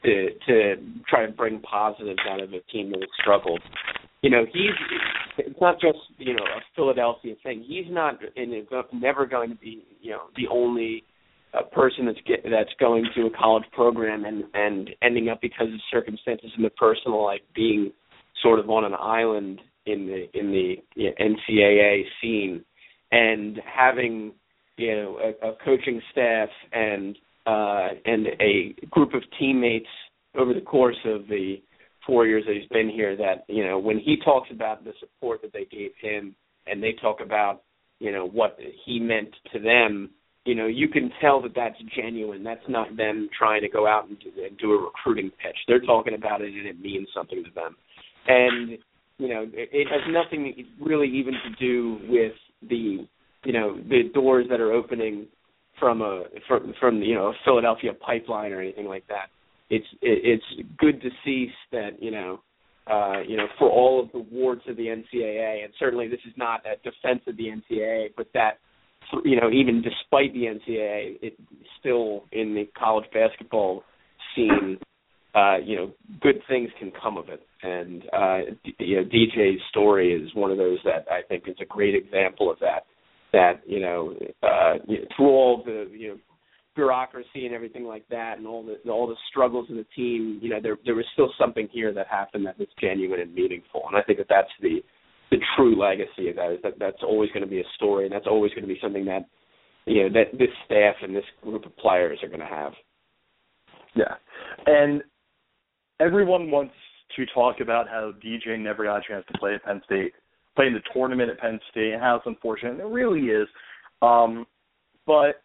to try to bring positives out of a team that has struggled. It's not just a Philadelphia thing. He's never going to be the only person that's going to a college program and ending up because of circumstances in the personal life being sort of on an island in the NCAA scene, and having a coaching staff and a group of teammates over the course of the 4 years that he's been here, that when he talks about the support that they gave him and they talk about what he meant to them, you can tell that that's genuine. That's not them trying to go out and do a recruiting pitch. They're talking about it and it means something to them. And it has nothing really even to do with the doors that are opening from a Philadelphia pipeline or anything like that. It's good to see that for all of the warts of the NCAA, and certainly this is not a defense of the NCAA, but that even despite the NCAA, it's still in the college basketball scene. Good things can come of it, and DJ's story is one of those that I think is a great example of that. That through all the bureaucracy and everything like that, and all the struggles of the team, there was still something here that happened that was genuine and meaningful, and I think that's the true legacy of that. Is that's always going to be a story, and that's always going to be something that that this staff and this group of players are going to have. Yeah, and everyone wants to talk about how DJ never got a chance to play at Penn State, play in the tournament at Penn State, and how it's unfortunate. And it really is. But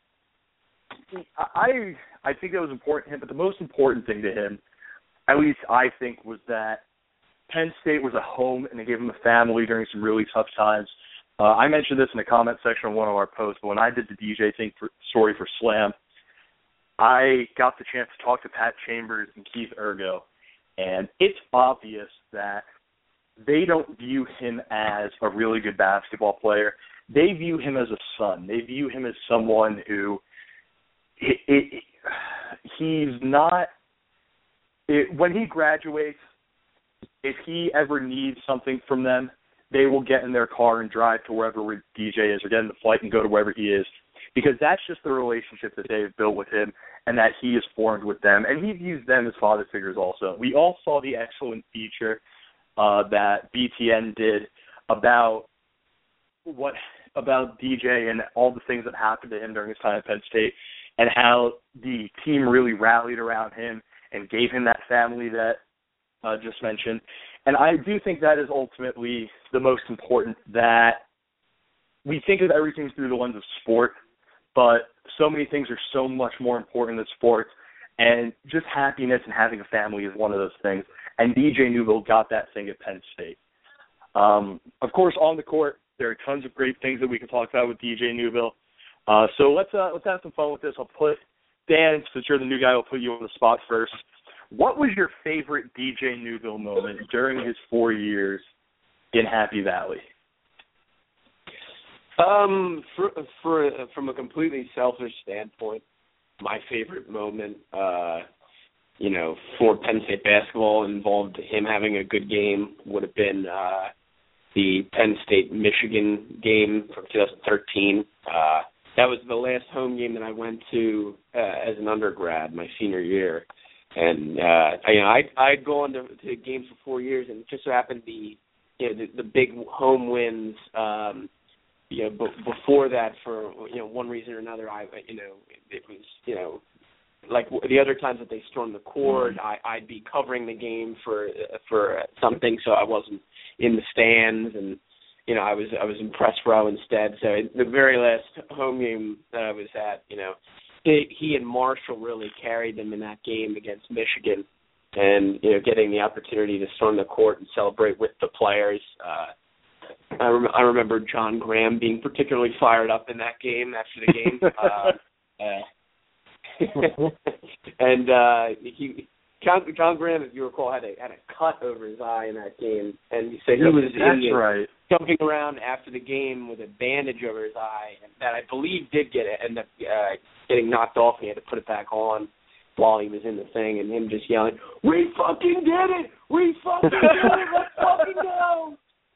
I think that was important to him. But the most important thing to him, at least I think, was that Penn State was a home, and they gave him a family during some really tough times. I mentioned this in the comment section of one of our posts, but when I did the DJ story for Slam, I got the chance to talk to Pat Chambers and Keith Ergo, and it's obvious that they don't view him as a really good basketball player. They view him as a son. They view him as someone who he's not – when he graduates, if he ever needs something from them, they will get in their car and drive to wherever DJ is or get in the flight and go to wherever he is, because that's just the relationship that they've built with him and that he has formed with them. And he views them as father figures also. We all saw the excellent feature that BTN did about DJ and all the things that happened to him during his time at Penn State, and how the team really rallied around him and gave him that family that just mentioned. And I do think that is ultimately the most important, that we think of everything through the lens of sport, but so many things are so much more important than sports, and just happiness and having a family is one of those things. And DJ Newbill got that thing at Penn State. Of course, on the court, there are tons of great things that we can talk about with DJ Newbill. So let's have some fun with this. I'll put Dan, since you're the new guy, I'll put you on the spot first. What was your favorite DJ Newbill moment during his 4 years in Happy Valley? From a completely selfish standpoint, my favorite moment, for Penn State basketball involved him having a good game would have been the Penn State-Michigan game from 2013. That was the last home game that I went to as an undergrad, my senior year. And I'd gone to games for 4 years, and it just so happened the big home wins. Before that, for one reason or another, it was like the other times that they stormed the court, I'd be covering the game for something, so I wasn't in the stands, and I was in press row instead. So the very last home game that I was at, he and Marshall really carried them in that game against Michigan, and getting the opportunity to storm the court and celebrate with the players. I remember John Graham being particularly fired up in that game after the game. And John Graham, if you recall, had a cut over his eye in that game, and so he was jumping around after the game with a bandage over his eye, and that I believe did end up getting knocked off, and he had to put it back on. while he was in the thing, and him just yelling, "We fucking did it! We fucking did it! Let's fucking go!"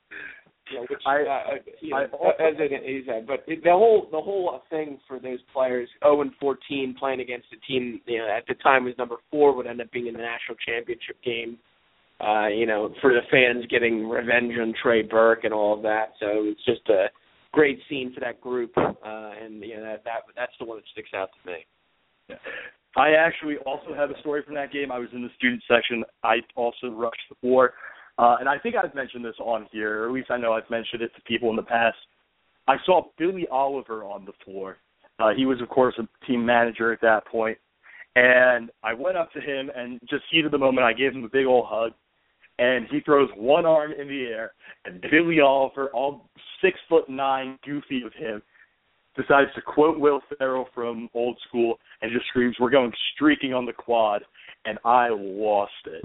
But the whole thing for those players, 0-14, playing against a team, at the time was number 4, would end up being in the national championship game. For the fans getting revenge on Trey Burke and all of that. So it's just a great scene for that group, and that's the one that sticks out to me. Yeah. I actually also have a story from that game. I was in the student section. I also rushed the floor. And I think I've mentioned this on here, or at least I know I've mentioned it to people in the past. I saw Billy Oliver on the floor. He was, of course, a team manager at that point. And I went up to him and just heat of the moment, I gave him a big old hug. And he throws one arm in the air, and Billy Oliver, all 6'9", goofy of him, decides to quote Will Ferrell from Old School and just screams, "We're going streaking on the quad," and I lost it.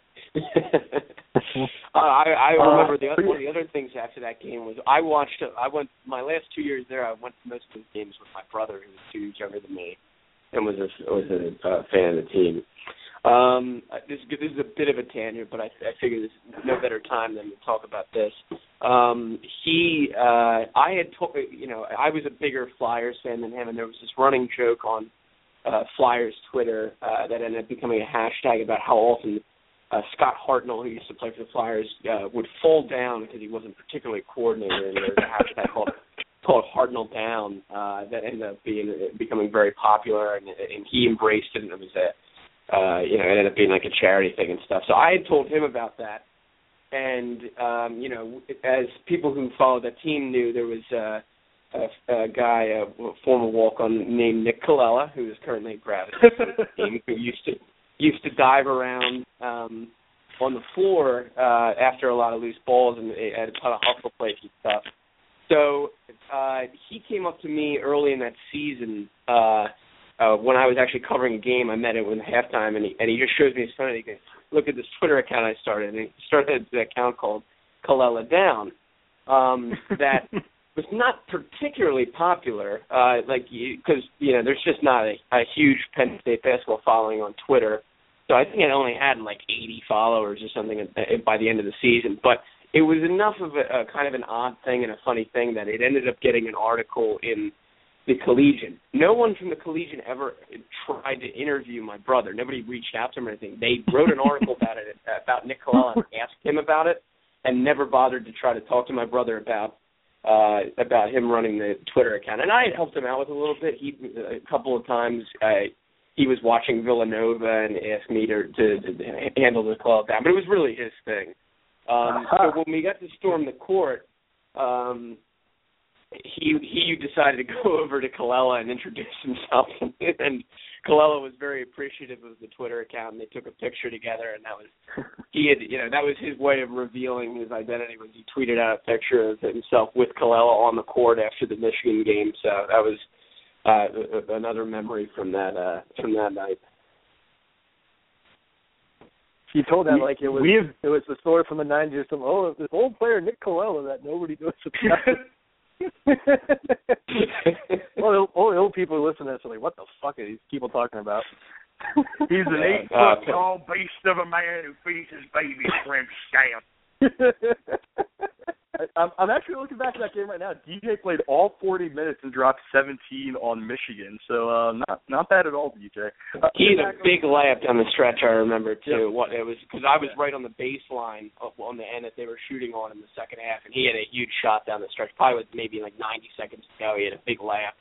I remember one of the other things after that game was I went my last 2 years there. I went to most of the games with my brother, who was 2 years younger than me, and was a fan of the team. This is a bit of a tangent, but I figure there's no better time than to talk about this. I was a bigger Flyers fan than him, and there was this running joke on Flyers Twitter that ended up becoming a hashtag about how often Scott Hartnell, who used to play for the Flyers, would fall down because he wasn't particularly coordinated, and there was a hashtag called Hartnell Down that ended up becoming very popular, and he embraced it, and it was it ended up being like a charity thing and stuff. So I had told him about that, and as people who followed that team knew, there was a guy, a former walk-on named Nick Colella, who is currently a graduate team, who used to dive around on the floor after a lot of loose balls and had a ton of hustle plays and stuff. So he came up to me early in that season when I was actually covering a game. I met him in halftime, and he just shows me his phone. And he goes, "Look at this Twitter account I started." And he started an account called Colella Down that was not particularly popular, because there's just not a huge Penn State basketball following on Twitter. So I think it only had like 80 followers or something by the end of the season. But it was enough of a kind of an odd thing and a funny thing that it ended up getting an article in the Collegian. No one from the Collegian ever tried to interview my brother. Nobody reached out to him or anything. They wrote an article about Nick Colella and asked him about it, and never bothered to try to talk to my brother about him running the Twitter account. And I had helped him out with a little bit. A couple of times he was watching Villanova and asked me to handle the Colella down, but it was really his thing. So when we got to storm the court, he decided to go over to Colella and introduce himself, and Colella was very appreciative of the Twitter account, and they took a picture together, and that was his way of revealing his identity. Was he tweeted out a picture of himself with Colella on the court after the Michigan game. So that was another memory from that night. He told that like it was the story from the 90s or something. Oh, this old player Nick Colella that nobody knows about. Well, all the old people who listen to this are like, what the fuck are these people talking about? He's an 8-foot-tall beast of a man who feeds his baby shrimp scamp. I'm actually looking back at that game right now. DJ played all 40 minutes and dropped 17 on Michigan, so not bad at all, DJ. He had a big layup down the stretch, I remember, too. Yeah. It was because I was right on the baseline on the end that they were shooting on in the second half, and he had a huge shot down the stretch, probably with maybe like 90 seconds to go. He had a big layup.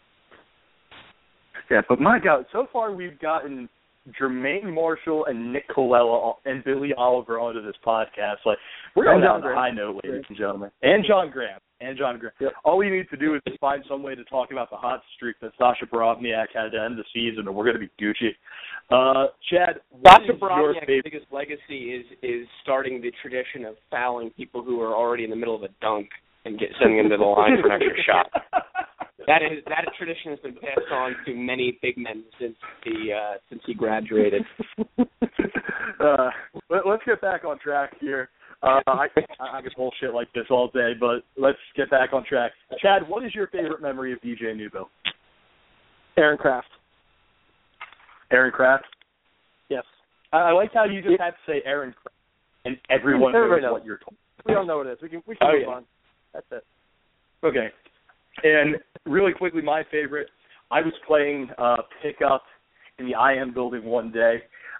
Yeah, but my God, so far we've gotten Jermaine Marshall and Nick Colella and Billy Oliver onto this podcast. Like, we're going down the high note, ladies and gentlemen. And John Graham. Yep. All we need to do is find some way to talk about the hot streak that Sasha Borowniak had at the end of the season, and we're going to be Gucci. Chad, Sasha Borowniak's biggest legacy is starting the tradition of fouling people who are already in the middle of a dunk and sending them to the line for an extra shot. That tradition has been passed on to many big men since he graduated. Let's get back on track here. I could bullshit like this all day, but let's get back on track. Chad, what is your favorite memory of DJ Newbill? Aaron Craft. Aaron Kraft? Yes. I like how you just had to say Aaron Kraft, and everyone knows what you're talking about. We all know what it is. We can move on. That's it. Okay. And really quickly, my favorite, I was playing pickup in the IM building one day.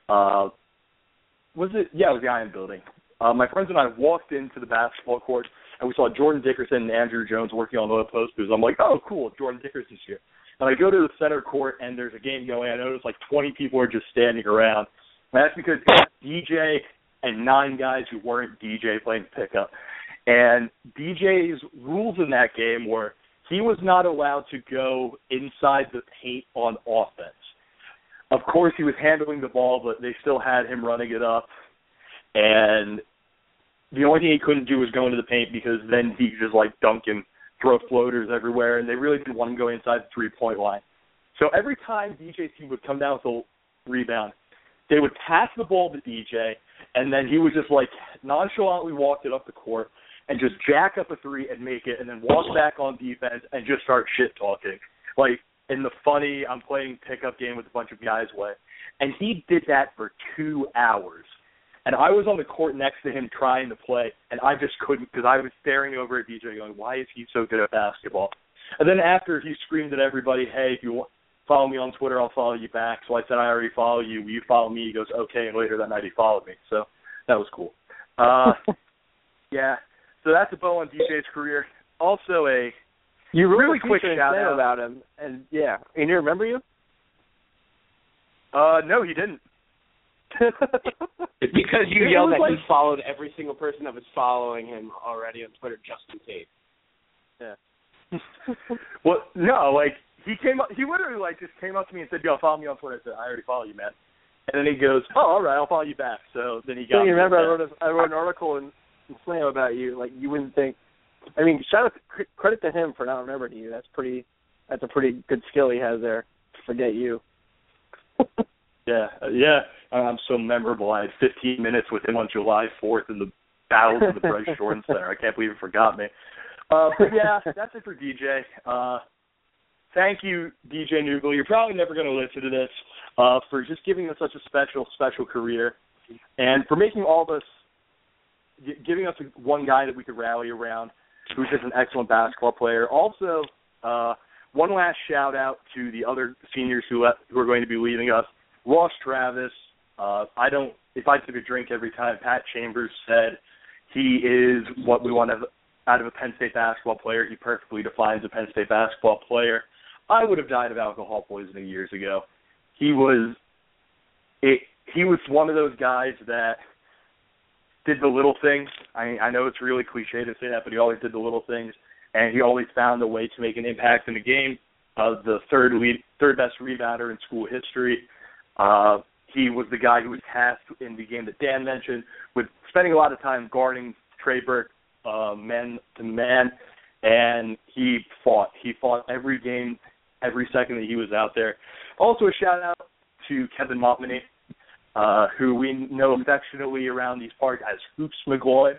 Was it? Yeah, it was the IM building. My friends and I walked into the basketball court, and we saw Jordan Dickerson and Andrew Jones working on the post booths. I'm like, oh, cool, Jordan Dickerson's here. And I go to the center court, and there's a game going. I notice like 20 people are just standing around. And that's because it's DJ and 9 guys who weren't DJ playing pickup. And DJ's rules in that game were he was not allowed to go inside the paint on offense. Of course, he was handling the ball, but they still had him running it up. And the only thing he couldn't do was go into the paint because then he could just like dunk and throw floaters everywhere, and they really didn't want him going inside the three-point line. So every time DJ's team would come down with a rebound, they would pass the ball to DJ, and then he would just like nonchalantly walk it up the court and just jack up a three and make it, and then walk back on defense and just start shit-talking. Like in the funny, I'm playing pickup game with a bunch of guys way. And he did that for 2 hours. And I was on the court next to him trying to play, and I just couldn't because I was staring over at DJ going, why is he so good at basketball? And then after he screamed at everybody, hey, if you want, follow me on Twitter, I'll follow you back. So I said, I already follow you. Will you follow me? He goes, okay. And later that night he followed me. So that was cool. Yeah. So that's a bow on DJ's career. Also you really quick shout out about him. And yeah. And you remember you? No, he didn't. It's because you yelled that he followed every single person that was following him already on Twitter just in case. Yeah. Well, no, like he literally like just came up to me and said, "Yo, follow me on Twitter." I said, "I already follow you, man." And then he goes, "Oh, all right, I'll follow you back." So then he got. You remember I wrote an article in Slam about you. Like you wouldn't think. I mean, credit to him for not remembering you. That's a pretty good skill he has there to forget you. Yeah. I'm so memorable. I had 15 minutes with him on July 4th in the battles of the Bryce Jordan Center. I can't believe he forgot me. But yeah, that's it for DJ. Thank you, DJ Newgle. You're probably never going to listen to this, for just giving us such a special career, and for making all of us, giving us one guy that we could rally around, who's just an excellent basketball player. Also, one last shout out to the other seniors who are going to be leaving us. Ross Travis, if I took a drink every time Pat Chambers said he is what we want out of a Penn State basketball player, he perfectly defines a Penn State basketball player, I would have died of alcohol poisoning years ago. He was one of those guys that did the little things. I know it's really cliche to say that, but he always did the little things, and he always found a way to make an impact in the game. The third best rebounder in school history. He was the guy who was tasked in the game that Dan mentioned with spending a lot of time guarding Trey Burke man to man, and he fought. He fought every game, every second that he was out there. Also a shout-out to Kevin Montminy, who we know affectionately around these parts as Hoops McGloy.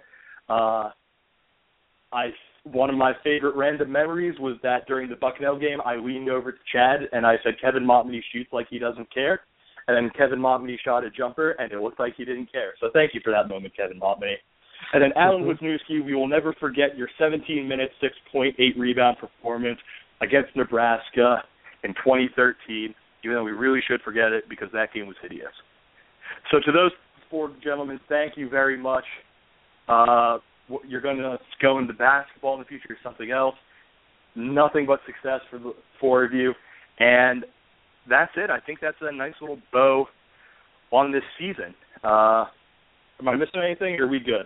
One of my favorite random memories was that during the Bucknell game, I leaned over to Chad, and I said, Kevin Montminy shoots like he doesn't care. And then Kevin Montminy shot a jumper, and it looked like he didn't care. So thank you for that moment, Kevin Montminy. And then Alan Wisniewski, we will never forget your 17-minute, 6.8 rebound performance against Nebraska in 2013, even though we really should forget it because that game was hideous. So to those 4 gentlemen, thank you very much. You're going to go into basketball in the future or something else. Nothing but success for the 4 of you. And that's it. I think that's a nice little bow on this season. Am I missing anything, or are we good?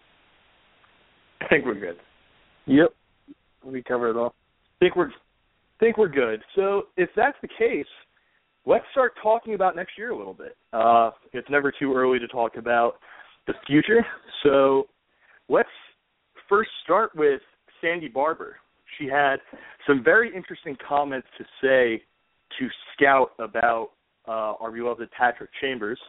I think we're good. Yep. We covered it all. Think we're good. So if that's the case, let's start talking about next year a little bit. It's never too early to talk about the future. So let's first start with Sandy Barber. She had some very interesting comments to say to Scout about our beloved Patrick Chambers.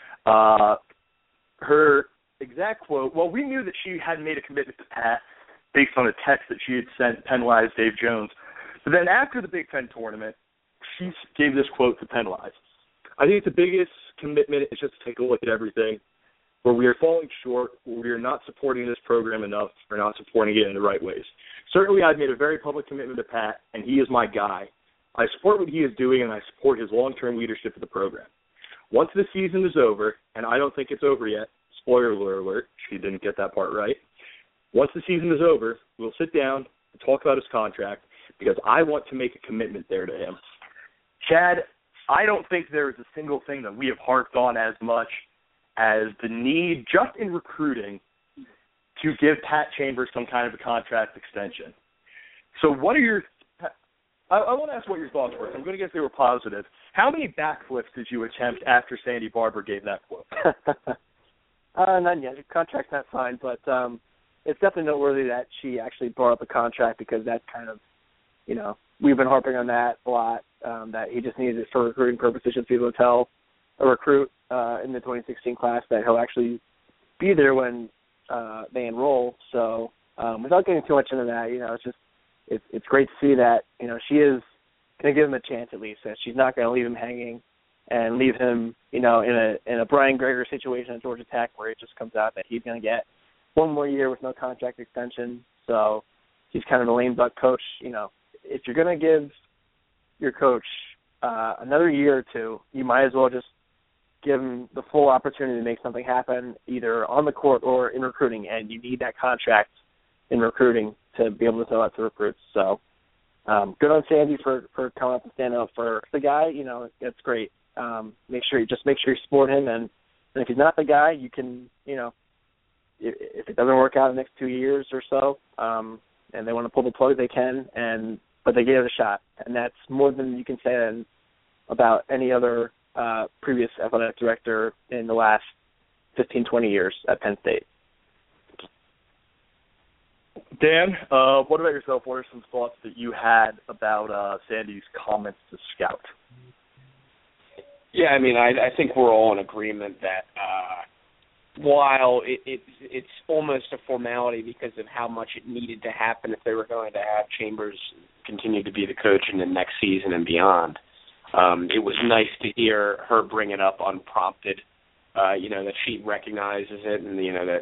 Her exact quote, well, we knew that she had made a commitment to Pat based on a text that she had sent Penwise Dave Jones. But then after the Big Ten tournament, she gave this quote to Penwise. I think the biggest commitment is just to take a look at everything. Where we are falling short, where we are not supporting this program enough, or not supporting it in the right ways. Certainly, I've made a very public commitment to Pat, and he is my guy. I support what he is doing, and I support his long-term leadership of the program. Once the season is over, and I don't think it's over yet, spoiler alert, she didn't get that part right. Once the season is over, we'll sit down and talk about his contract, because I want to make a commitment there to him. Chad, I don't think there is a single thing that we have harped on as much as the need, just in recruiting, to give Pat Chambers some kind of a contract extension. So what are your I want to ask what your thoughts were. I'm going to guess they were positive. How many backflips did you attempt after Sandy Barber gave that quote? None yet. The contract's not signed, but it's definitely noteworthy that she actually brought up the contract, because that's kind of, we've been harping on that a lot, that he just needed it for recruiting purposes, just be able to tell a recruit in the 2016 class that he'll actually be there when they enroll. So without getting too much into that, it's just it's great to see that she is going to give him a chance at least. That she's not going to leave him hanging and leave him in a Brian Greger situation at Georgia Tech where it just comes out that he's going to get one more year with no contract extension. So he's kind of a lame duck coach. If you're going to give your coach another year or two, you might as well just give him the full opportunity to make something happen, either on the court or in recruiting, and you need that contract in recruiting to be able to sell out to recruits. So good on Sandy for coming up and standing up for the guy. That's great. Make sure you support him, and if he's not the guy, you can, if it doesn't work out in the next 2 years or so, and they want to pull the plug, they can, but they gave it a shot, and that's more than you can say about any other previous athletic director in the last 15, 20 years at Penn State. Dan, what about yourself? What are some thoughts that you had about Sandy's comments to Scout? Yeah, I think we're all in agreement that while it's almost a formality because of how much it needed to happen if they were going to have Chambers continue to be the coach in the next season and beyond, it was nice to hear her bring it up unprompted, that she recognizes it, and,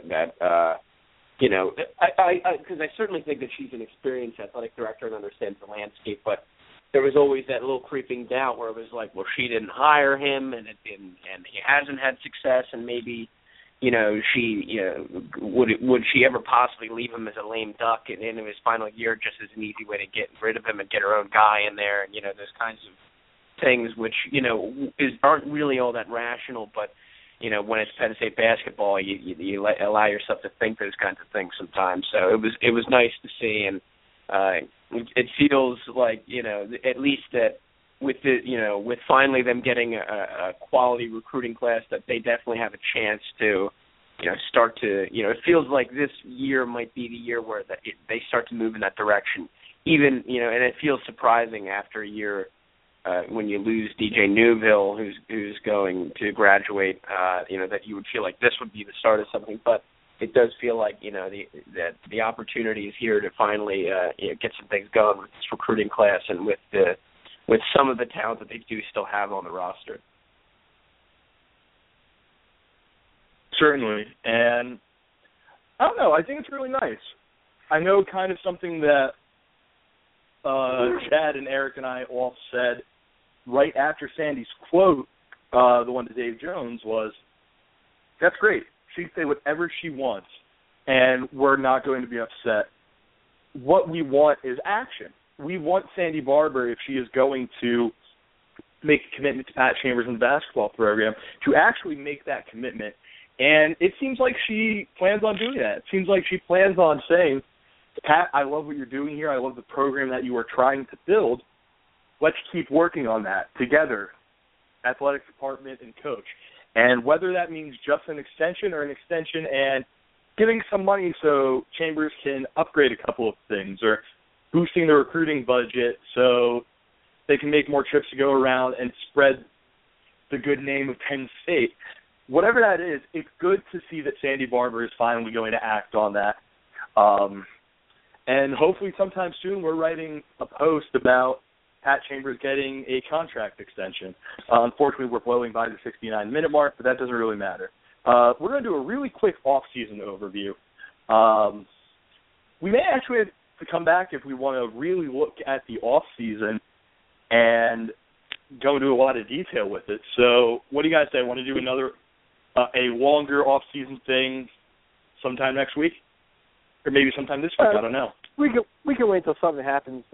because I certainly think that she's an experienced athletic director and understands the landscape, but there was always that little creeping doubt where it was like, well, she didn't hire him, and he hasn't had success, and maybe, would she ever possibly leave him as a lame duck in his final year just as an easy way to get rid of him and get her own guy in there, and those kinds of things which aren't really all that rational, but when it's Penn State basketball, you allow yourself to think those kinds of things sometimes. So it was nice to see, and it feels like at least that with with finally them getting a quality recruiting class, that they definitely have a chance to start to it feels like this year might be the year where they start to move in that direction. Even and it feels surprising after a year. When you lose DJ Newville, who's going to graduate, that you would feel like this would be the start of something. But it does feel like that the opportunity is here to finally get some things going with this recruiting class and with some of the talent that they do still have on the roster. Certainly, and I don't know. I think it's really nice. I know kind of something that Chad and Eric and I all said right after Sandy's quote, the one to Dave Jones, was, that's great. She can say whatever she wants, and we're not going to be upset. What we want is action. We want Sandy Barber, if she is going to make a commitment to Pat Chambers in the basketball program, to actually make that commitment. And it seems like she plans on doing that. It seems like she plans on saying, Pat, I love what you're doing here. I love the program that you are trying to build. Let's keep working on that together, athletic department and coach. And whether that means just an extension and giving some money so Chambers can upgrade a couple of things, or boosting the recruiting budget so they can make more trips to go around and spread the good name of Penn State. Whatever that is, it's good to see that Sandy Barber is finally going to act on that. And hopefully sometime soon we're writing a post about Pat Chambers getting a contract extension. Unfortunately, we're blowing by the 69-minute mark, but that doesn't really matter. We're going to do a really quick off-season overview. We may actually have to come back if we want to really look at the off-season and go into a lot of detail with it. So what do you guys say? Want to do another a longer off-season thing sometime next week? Or maybe sometime this week, I don't know. We can wait till something happens.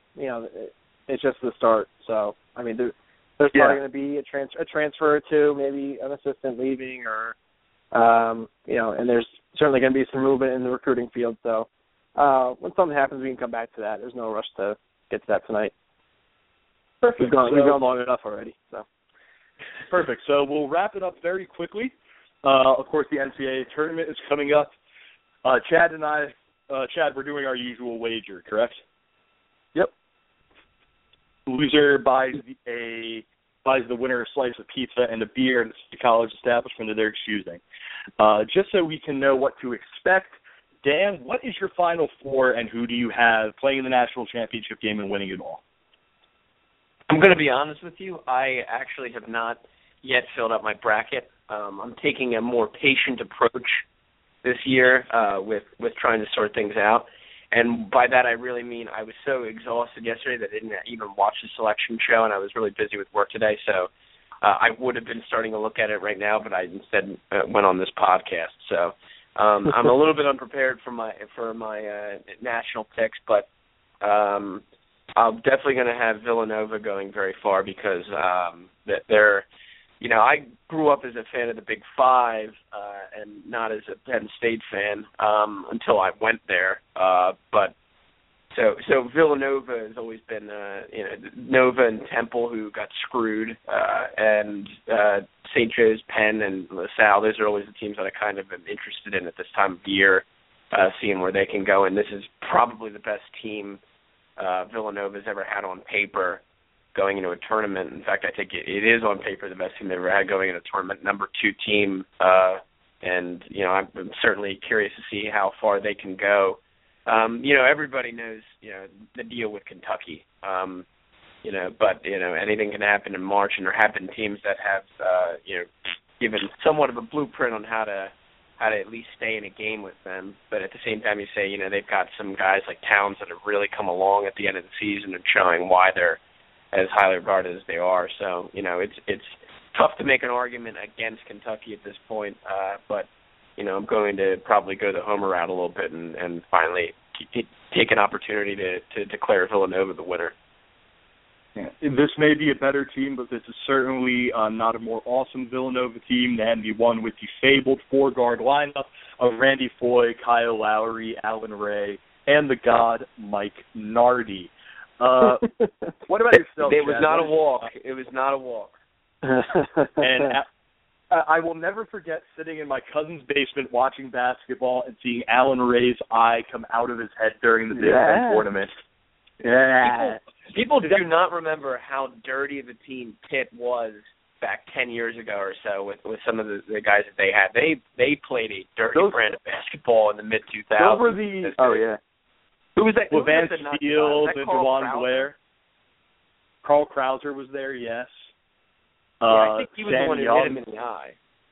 It's just the start. So, I mean, there's probably going to be a transfer or two, maybe an assistant leaving, or and there's certainly going to be some movement in the recruiting field. So, when something happens, we can come back to that. There's no rush to get to that tonight. Perfect. We've gone long enough already. So, perfect. So we'll wrap it up very quickly. Of course, the NCAA tournament is coming up. Chad and I, we're doing our usual wager, correct? Yep. Loser buys the winner a slice of pizza and a beer at the college establishment of their choosing. Just so we can know what to expect, Dan, what is your Final Four, and who do you have playing in the national championship game and winning it all? I'm going to be honest with you. I actually have not yet filled out my bracket. I'm taking a more patient approach this year with trying to sort things out. And by that I really mean I was so exhausted yesterday that I didn't even watch the selection show, and I was really busy with work today. So I would have been starting to look at it right now, but I instead went on this podcast. So I'm a little bit unprepared for my national picks, but I'm definitely going to have Villanova going very far because they're, I grew up as a fan of the Big Five and not as a Penn State fan until I went there. But so Villanova has always been, Nova and Temple who got screwed, and St. Joe's, Penn, and LaSalle. Those are always the teams that I kind of am interested in at this time of year, seeing where they can go. And this is probably the best team Villanova's ever had on paper going into a tournament. In fact, I think it is on paper the best team they've ever had going into a tournament, number 2 team. And, I'm certainly curious to see how far they can go. Everybody knows, the deal with Kentucky. But anything can happen in March, and there have been teams that have, given somewhat of a blueprint on how to at least stay in a game with them. But at the same time, you say, they've got some guys like Towns that have really come along at the end of the season and showing why they're as highly regarded as they are. So, it's tough to make an argument against Kentucky at this point. But, I'm going to probably go the homer route a little bit and finally take an opportunity to declare Villanova the winner. Yeah. This may be a better team, but this is certainly not a more awesome Villanova team than the one with the fabled 4-guard lineup of Randy Foye, Kyle Lowry, Alan Ray, and the god Mike Nardi. What about yourself, It was Chad? not a walk. It was not a walk. And I will never forget sitting in my cousin's basement watching basketball and seeing Alan Ray's eye come out of his head during the Big Ten tournament. Yeah. People do not remember how dirty of a team Pitt was back 10 years ago or so with some of the guys that they had. They played a dirty brand of basketball in the mid-2000s. Those were the... Oh, yeah. Who was that? Levance Fields and DeJuan Blair. Carl Krauser was there, yes. I think he was the one who hit him in the eye.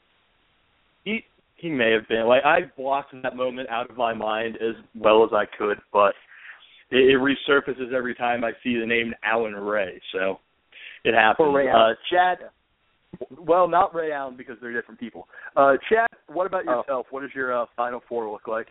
He may have been. I blocked that moment out of my mind as well as I could, but it resurfaces every time I see the name Alan Ray, so it happens. Ray Allen. Chad, well, not Ray Allen because they're different people. Chad, what about yourself? What does your Final Four look like?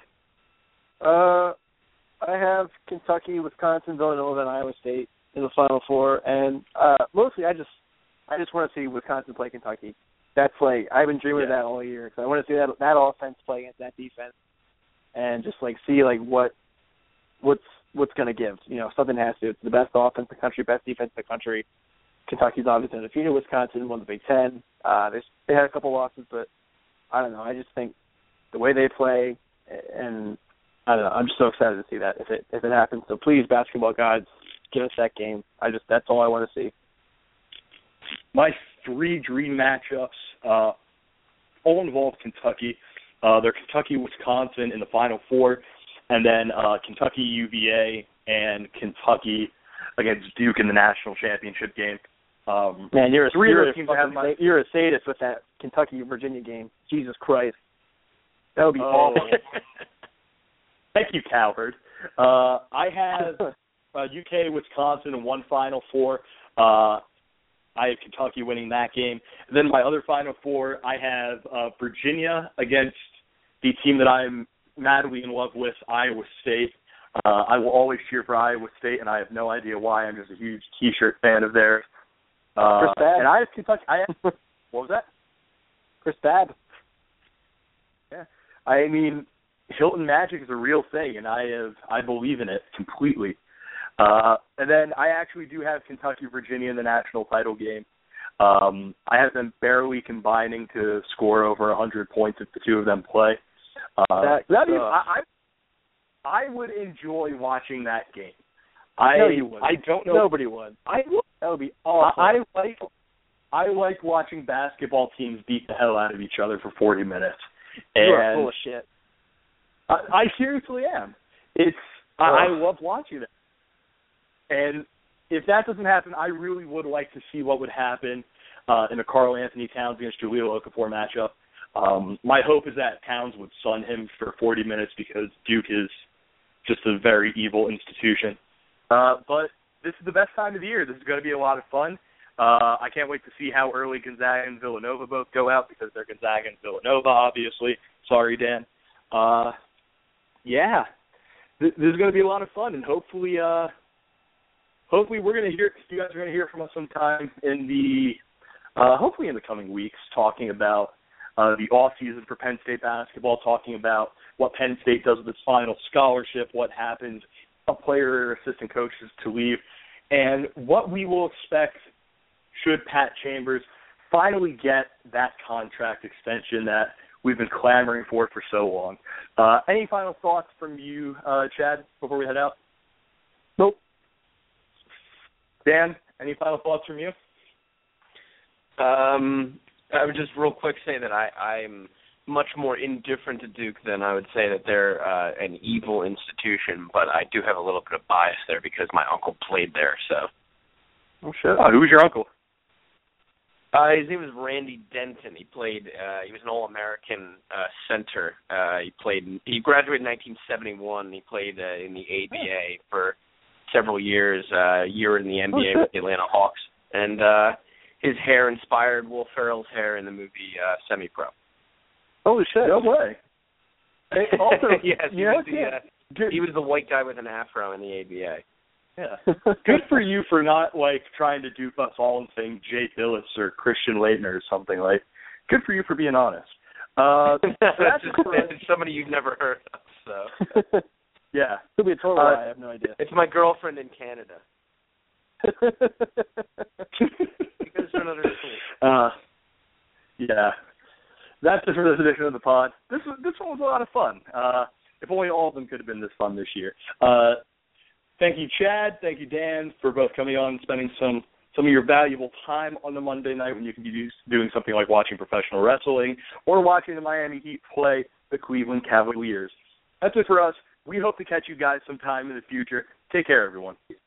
I have Kentucky, Wisconsin, Villanova, and Iowa State in the Final Four, and mostly I just want to see Wisconsin play Kentucky. That's I've been dreaming of that all year. So I want to see that offense play against that defense, and just see what's going to give. Something has to. It's the best offense in the country, best defense in the country. Kentucky's obviously undefeated. Wisconsin won the Big Ten. They had a couple losses, but I don't know. I just think the way they play, and I don't know. I'm just so excited to see that if it happens. So please, basketball gods, give us that game. That's all I want to see. My 3 dream matchups all involve Kentucky. They're Kentucky, Wisconsin in the Final Four, and then Kentucky, UVA, and Kentucky, against Duke in the national championship game. Man, you're a sadist with that Kentucky-Virginia game. Jesus Christ. That would be awful. Thank you, coward. I have UK-Wisconsin in one Final Four. I have Kentucky winning that game. And then my other Final Four, I have Virginia against the team that I'm madly in love with, Iowa State. I will always cheer for Iowa State, and I have no idea why. I'm just a huge T-shirt fan of theirs. Chris Babb. And I have Kentucky. What was that? Chris Babb. Yeah. I mean, Hilton Magic is a real thing, and I believe in it completely. And then I actually do have Kentucky, Virginia in the national title game. I have them barely combining to score over 100 points if the two of them play. I would enjoy watching that game. No, you wouldn't. I don't know. Nobody would. I would. That would be awful. I like watching basketball teams beat the hell out of each other for 40 minutes. You are full of shit. I seriously am. I love watching it. And if that doesn't happen, I really would like to see what would happen in a Karl Anthony Towns against Jahlil Okafor matchup. My hope is that Towns would sun him for 40 minutes because Duke is just a very evil institution. But this is the best time of the year. This is going to be a lot of fun. I can't wait to see how early Gonzaga and Villanova both go out because they're Gonzaga and Villanova, obviously. Sorry, Dan. Yeah, this is going to be a lot of fun, and hopefully we're going to hear. You guys are going to hear from us sometime in hopefully in the coming weeks, talking about the off season for Penn State basketball, talking about what Penn State does with its final scholarship, what happens, a player or assistant coaches to leave, and what we will expect should Pat Chambers finally get that contract extension that we've been clamoring for so long. Any final thoughts from you, Chad, before we head out? Nope. Dan, any final thoughts from you? I would just real quick say that I'm much more indifferent to Duke than I would say that they're an evil institution, but I do have a little bit of bias there because my uncle played there. So. Oh shit! Who's your uncle? His name was Randy Denton. He played. He was an All-American center. He graduated in 1971. He played in the ABA for several years. A year in the NBA with the Atlanta Hawks, and his hair inspired Will Ferrell's hair in the movie Semi-Pro. Holy shit! No way. Also, yes, he was the white guy with an afro in the ABA. Yeah. Good for you for not trying to dupe us all and saying Jay Billis or Christian Laettner or something. Good for you for being honest. It's somebody you've never heard of. So. Yeah. Could be a total lie. I have no idea. It's my girlfriend in Canada. Because for another school. Yeah. That's it for this edition of the pod. This one was a lot of fun. If only all of them could have been this fun this year. Thank you, Chad. Thank you, Dan, for both coming on and spending some of your valuable time on the Monday night when you can be doing something like watching professional wrestling or watching the Miami Heat play the Cleveland Cavaliers. That's it for us. We hope to catch you guys sometime in the future. Take care, everyone.